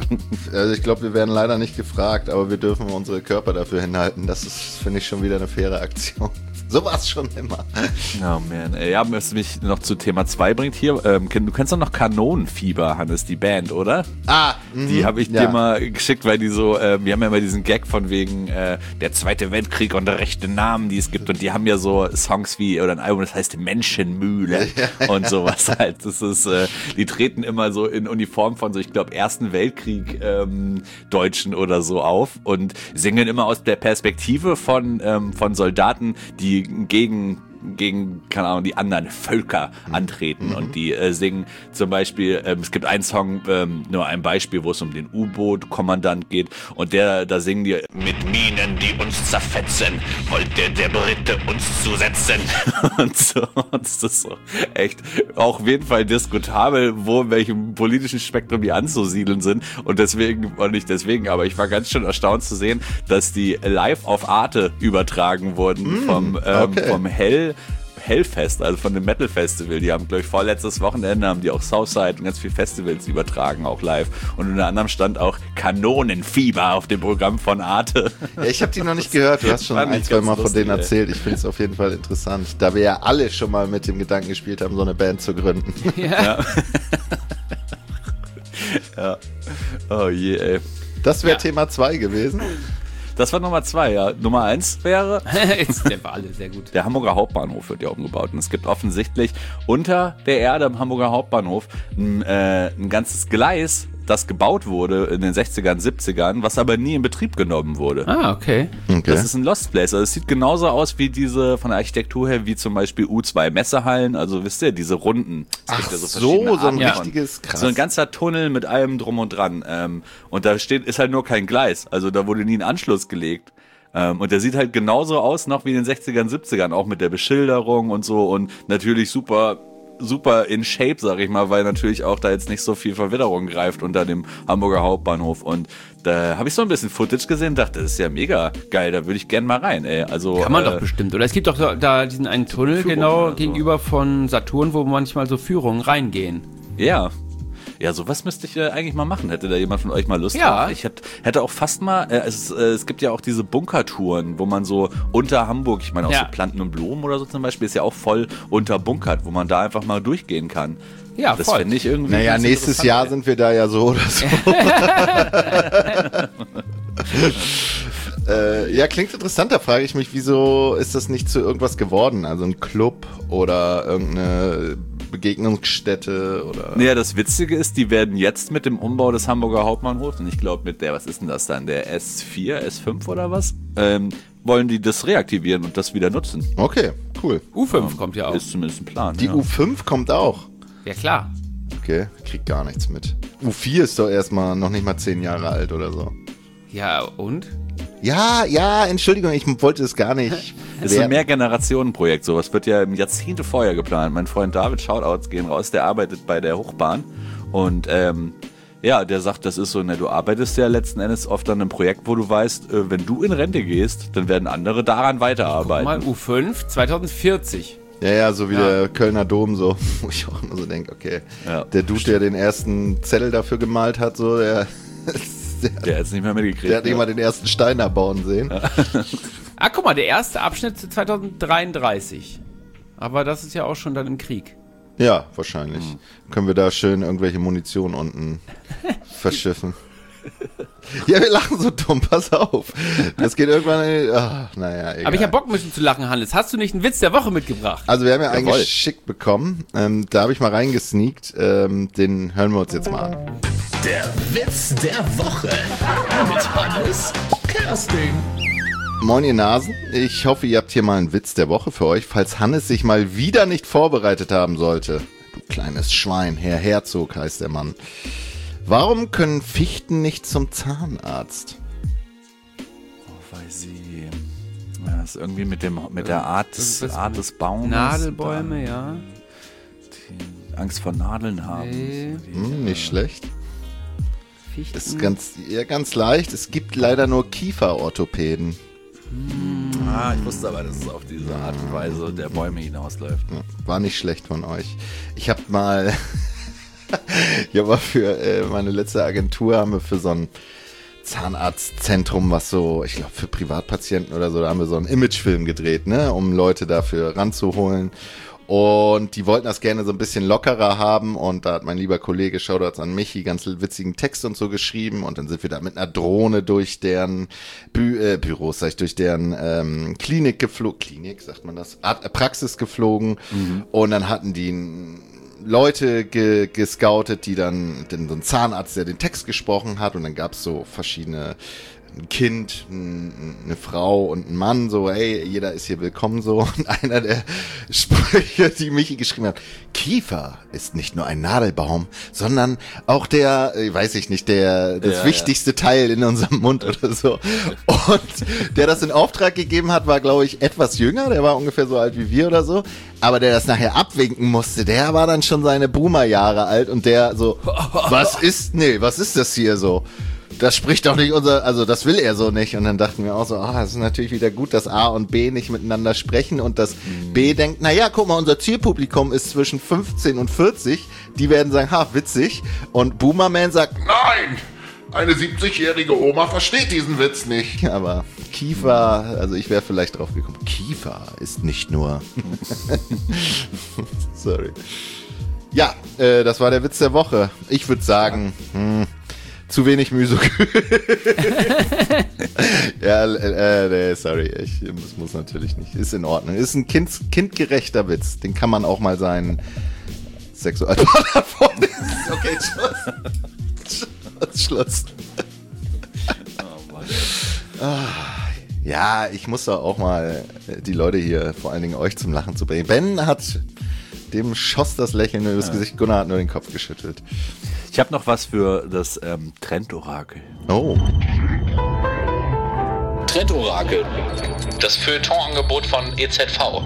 Also ich glaube, wir werden leider nicht gefragt, aber wir dürfen unsere Körper dafür hinhalten. Das ist, finde ich, schon wieder eine faire Aktion. So war es schon immer. Oh man, ey, ja, was mich noch zu Thema zwei bringt hier. Ähm, kenn- du kennst doch noch Kanonenfieber, Hannes, die Band, oder? Ah, Die habe ich ja. dir mal geschickt, weil die so, äh, wir haben ja immer diesen Gag von wegen äh, der Zweite Weltkrieg und der rechte Namen, die es gibt. Und die haben ja so Songs wie, oder ein Album, das heißt Menschenmühle und sowas halt. Das ist, äh, die treten immer so in Uniform von so, ich glaube, Ersten Weltkrieg ähm, Deutschen oder so auf und singen immer aus der Perspektive von, ähm, von Soldaten, die gegen gegen, keine Ahnung, die anderen Völker antreten Mhm. und die äh, singen zum Beispiel, ähm, es gibt einen Song, ähm, nur ein Beispiel, wo es um den U-Boot-Kommandant geht und der, da singen die mit Minen, die uns zerfetzen, wollte der Brite uns zusetzen und so, und das ist so echt auch auf jeden Fall diskutabel, wo in welchem politischen Spektrum die anzusiedeln sind und deswegen, und nicht deswegen, aber ich war ganz schön erstaunt zu sehen, dass die live auf Arte übertragen wurden vom, ähm, okay. vom Hell Hellfest, also von dem Metal Festival. Die haben, glaube ich, vorletztes Wochenende haben die auch Southside und ganz viele Festivals übertragen, auch live. Und unter anderem stand auch Kanonenfieber auf dem Programm von Arte. Ja, ich habe die noch nicht gehört. Du hast schon ein, zwei Mal von denen erzählt. Ich finde es auf jeden Fall interessant. Da wir ja alle schon mal mit dem Gedanken gespielt haben, so eine Band zu gründen. Ja. Ja. Oh je, ey. Das wäre Ja. Thema zwei gewesen. Das war Nummer zwei, ja. Nummer eins wäre... Jetzt, der war alle sehr gut. Der Hamburger Hauptbahnhof wird ja umgebaut und es gibt offensichtlich unter der Erde am Hamburger Hauptbahnhof ein, äh, ein ganzes Gleis, das gebaut wurde in den sechzigern, siebzigern, was aber nie in Betrieb genommen wurde. Ah, okay. Okay. Das ist ein Lost Place. Also es sieht genauso aus wie diese, von der Architektur her, wie zum Beispiel U zwei Messehallen. Also wisst ihr, diese Runden. Es Ach gibt ja so, verschiedene so ein Arten von- richtiges, krass. So ein ganzer Tunnel mit allem drum und dran. Ähm, und da steht, ist halt nur kein Gleis. Also da wurde nie ein Anschluss gelegt. Ähm, und der sieht halt genauso aus noch wie in den sechzigern, siebzigern, auch mit der Beschilderung und so. Und natürlich super... super in Shape, sag ich mal, weil natürlich auch da jetzt nicht so viel Verwitterung greift unter dem Hamburger Hauptbahnhof. Und da habe ich so ein bisschen Footage gesehen und dachte, das ist ja mega geil, da würde ich gern mal rein, ey. Also, Kann man äh, doch bestimmt. Oder es gibt doch da, da diesen einen Tunnel Führung genau oder so. gegenüber von Saturn, wo manchmal so Führungen reingehen. Ja. Ja, sowas müsste ich äh, eigentlich mal machen. Hätte da jemand von euch mal Lust Ja. drauf? Ich hätte, hätte auch fast mal, äh, es, äh, es gibt ja auch diese Bunkertouren, wo man so unter Hamburg, ich meine auch Ja. so Planten und Blumen oder so zum Beispiel, ist ja auch voll unterbunkert, wo man da einfach mal durchgehen kann. Ja, Das voll. finde ich irgendwie Naja, ganz nächstes interessant, Jahr ey. sind wir da ja so oder so. äh, ja, klingt interessant. Da frage ich mich, wieso ist das nicht zu irgendwas geworden? Also ein Club oder irgendeine Begegnungsstätte oder... Naja, das Witzige ist, die werden jetzt mit dem Umbau des Hamburger Hauptbahnhofs, und ich glaube mit der, was ist denn das dann, der S vier, S fünf oder was, ähm, wollen die das reaktivieren und das wieder nutzen. Okay, cool. U fünf kommt ja auch. Ist zumindest ein Plan. Die ja. U fünf kommt auch. Ja, klar. Okay, krieg gar nichts mit. U vier ist doch erstmal noch nicht mal zehn Jahre alt oder so. Ja, und? Ja, ja, Entschuldigung, ich wollte es gar nicht. Ist so ein werten. Mehrgenerationen-Projekt, sowas wird ja Jahrzehnte vorher geplant. Mein Freund David, Shoutouts gehen raus, der arbeitet bei der Hochbahn und ähm, ja, der sagt, das ist so, ne, du arbeitest ja letzten Endes oft an einem Projekt, wo du weißt, äh, wenn du in Rente gehst, dann werden andere daran weiterarbeiten. Mal U fünf zweitausendvierzig. Ja, ja, so wie Ja. der Kölner Dom, so, wo ich auch immer so denke, okay, Ja, der Dude, der den ersten Zettel dafür gemalt hat, so, der, der, Der hat es nicht mehr mitgekriegt. der hat ne? immer den ersten Stein erbauen sehen. Ah, guck mal, der erste Abschnitt zweitausenddreiunddreißig. Aber das ist ja auch schon dann im Krieg. Ja, wahrscheinlich. Hm. Können wir da schön irgendwelche Munition unten verschiffen. Ja, wir lachen so dumm, pass auf. Das geht irgendwann, in, ach, naja, egal. Aber ich hab Bock, ein bisschen zu lachen, Hannes. Hast du nicht einen Witz der Woche mitgebracht? Also wir haben ja einen Jawohl. geschickt bekommen, ähm, da habe ich mal reingesneakt, ähm, den hören wir uns jetzt mal an. Der Witz der Woche mit Hannes Kersting. Moin ihr Nasen, ich hoffe ihr habt hier mal einen Witz der Woche für euch, falls Hannes sich mal wieder nicht vorbereitet haben sollte. Du kleines Schwein, Herr Herzog heißt der Mann. Warum können Fichten nicht zum Zahnarzt? Oh, weil sie, ja, das ist irgendwie mit dem, mit der Art des, Irgendwas Art mit des Baumes. Nadelbäume, ja. Die Angst vor Nadeln haben. Nee. Die, Hm, nicht schlecht. Fichten. Ist ganz, ja, ganz leicht. Es gibt leider nur Kieferorthopäden. Ah, ich wusste aber, dass es auf diese Art und Weise der Bäume hinausläuft. Ja, war nicht schlecht von euch. Ich habe mal, ich habe mal für äh, meine letzte Agentur haben wir für so ein Zahnarztzentrum, was so, ich glaube für Privatpatienten oder so, da haben wir so einen Imagefilm gedreht, ne, um Leute dafür ranzuholen. Und die wollten das gerne so ein bisschen lockerer haben und da hat mein lieber Kollege, Shoutouts an Michi, ganz witzigen Text und so geschrieben und dann sind wir da mit einer Drohne durch deren Bü äh, Büros, sag ich, durch deren ähm, Klinik geflogen, Klinik, sagt man das, Art, äh, Praxis geflogen und dann hatten die ein Leute ge gescoutet, die dann, dann so ein Zahnarzt, der den Text gesprochen hat und dann gab's so verschiedene, ein Kind, ein, eine Frau und ein Mann, so, hey, jeder ist hier willkommen, so. Und einer der Sprüche, die Michi geschrieben hat, Kiefer ist nicht nur ein Nadelbaum, sondern auch der, äh, weiß ich nicht, der, das Ja, wichtigste Teil in unserem Mund oder so. Und der das in Auftrag gegeben hat, war, glaube ich, etwas jünger, der war ungefähr so alt wie wir oder so. Aber der das nachher abwinken musste, der war dann schon seine Boomer-Jahre alt und der so, was ist, nee, was ist das hier so? das spricht doch nicht unser, also das will er so nicht. Und dann dachten wir auch so, ah, es ist natürlich wieder gut, dass A und B nicht miteinander sprechen und das mhm. B denkt, naja, guck mal, unser Zielpublikum ist zwischen fünfzehn und vierzig. Die werden sagen, ha, witzig. Und Boomerman sagt, Nein! Eine siebzigjährige Oma versteht diesen Witz nicht. Aber Kiefer, also ich wäre vielleicht drauf gekommen, Kiefer ist nicht nur... Sorry. Ja, äh, das war der Witz der Woche. Ich würde sagen, hm, zu wenig Müsogül. ja, äh, nee, sorry, ich, das muss natürlich nicht. Ist in Ordnung. Ist ein kind, kindgerechter Witz. Den kann man auch mal seinen Sexualpartner vorlesen. Okay, Schluss. Schluss. Schluss. Oh Mann. Ah, ja, ich muss doch auch mal die Leute hier, vor allen Dingen euch, zum Lachen zu bringen. Ben hat... Dem schoss das Lächeln über das ja. Gesicht. Gunnar hat nur den Kopf geschüttelt. Ich habe noch was für das ähm, Trendorakel. Oh. Trendorakel. Das Feuilleton-Angebot von E Z V.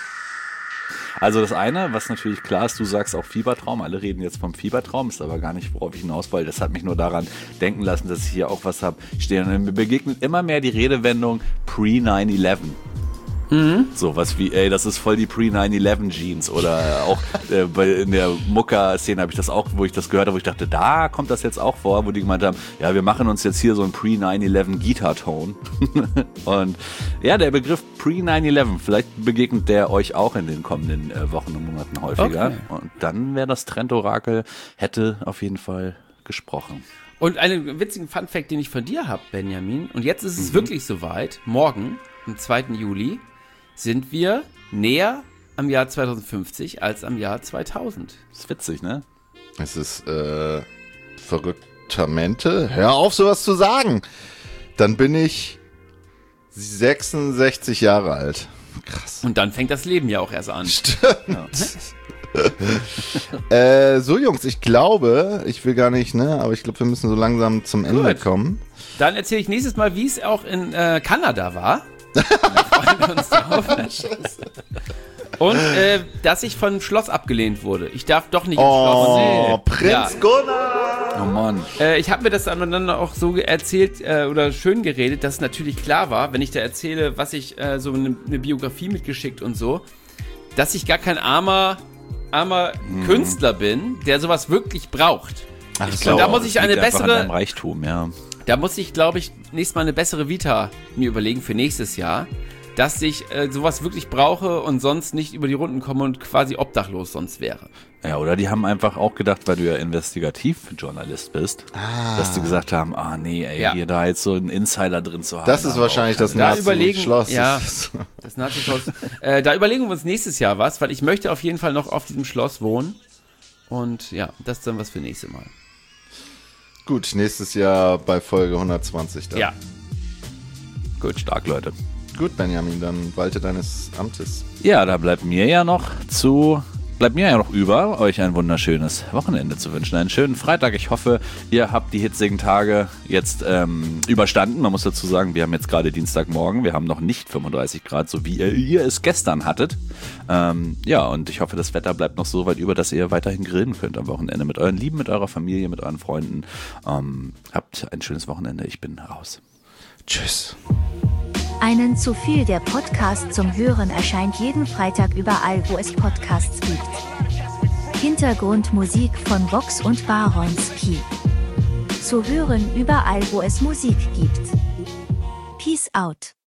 Also das eine, was natürlich klar ist, du sagst auch Fiebertraum. Alle reden jetzt vom Fiebertraum, ist aber gar nicht, worauf ich hinaus wollte. Das hat mich nur daran denken lassen, dass ich hier auch was habe. Mir begegnet immer mehr die Redewendung pre nine eleven. Mhm. So was wie, ey, das ist voll die pre nine eleven Jeans oder auch äh, bei, in der Mucka-Szene habe ich das auch, wo ich das gehört habe, wo ich dachte, da kommt das jetzt auch vor, wo die gemeint haben, ja, wir machen uns jetzt hier so ein pre nine eleven Guitar-Tone. Und ja, der Begriff pre nine eleven, vielleicht begegnet der euch auch in den kommenden äh, Wochen und Monaten häufiger. Okay. Und dann wäre das Trendorakel, hätte auf jeden Fall gesprochen. Und einen witzigen Funfact, den ich von dir habe, Benjamin, und jetzt ist es mhm. wirklich soweit, morgen, am zweiten Juli, sind wir näher am Jahr zweitausendfünfzig als am Jahr zweitausend. Das ist witzig, ne? Es ist äh, verrücktamente. Hör auf, sowas zu sagen. Dann bin ich sechsundsechzig Jahre alt. Krass. Und dann fängt das Leben ja auch erst an. Stimmt. Ja. äh, so, Jungs, ich glaube, ich will gar nicht, ne, aber ich glaube, wir müssen so langsam zum Ende Gut. kommen. Dann erzähle ich nächstes Mal, wie es auch in äh, Kanada war. Wir freuen uns drauf. Und äh, dass ich von Schloss abgelehnt wurde. Ich darf doch nicht im oh, Schloss. Oh, nee. Prinz ja. Gunnar! Oh Mann. Äh, ich habe mir das dann auch so erzählt äh, oder schön geredet, dass es natürlich klar war, wenn ich da erzähle, was ich, äh, so eine, eine Biografie mitgeschickt und so, dass ich gar kein armer, armer mhm. Künstler bin, der sowas wirklich braucht. Ach, ich so, da muss ich eine bessere... An Reichtum, ja. Da muss ich, glaube ich, nächstes Mal eine bessere Vita mir überlegen für nächstes Jahr, dass ich äh, sowas wirklich brauche und sonst nicht über die Runden komme und quasi obdachlos sonst wäre. Ja, oder die haben einfach auch gedacht, weil du ja Investigativjournalist bist, ah. dass die gesagt haben, ah nee, ey, ja. hier da jetzt so einen Insider drin zu haben. Das ist wahrscheinlich das Nazi-Schloss. Ja, das Nazi-Schloss. äh, da überlegen wir uns nächstes Jahr was, weil ich möchte auf jeden Fall noch auf diesem Schloss wohnen. Und ja, das ist dann was für nächstes Mal. Gut, nächstes Jahr bei Folge hundertzwanzig dann. Ja. Gut, stark, Leute. Gut, Benjamin, dann walte deines Amtes. Ja, da bleibt mir ja noch zu... Bleibt mir ja noch über, euch ein wunderschönes Wochenende zu wünschen. Einen schönen Freitag. Ich hoffe, ihr habt die hitzigen Tage jetzt ähm, überstanden. Man muss dazu sagen, wir haben jetzt gerade Dienstagmorgen. Wir haben noch nicht fünfunddreißig Grad, so wie ihr, ihr es gestern hattet. Ähm, ja, und ich hoffe, das Wetter bleibt noch so weit über, dass ihr weiterhin grillen könnt am Wochenende mit euren Lieben, mit eurer Familie, mit euren Freunden. Ähm, habt ein schönes Wochenende. Ich bin raus. Tschüss. Einen zu viel der Podcast zum Hören erscheint jeden Freitag überall, wo es Podcasts gibt. Hintergrundmusik von Vox und Baronski. Zu hören überall, wo es Musik gibt. Peace out.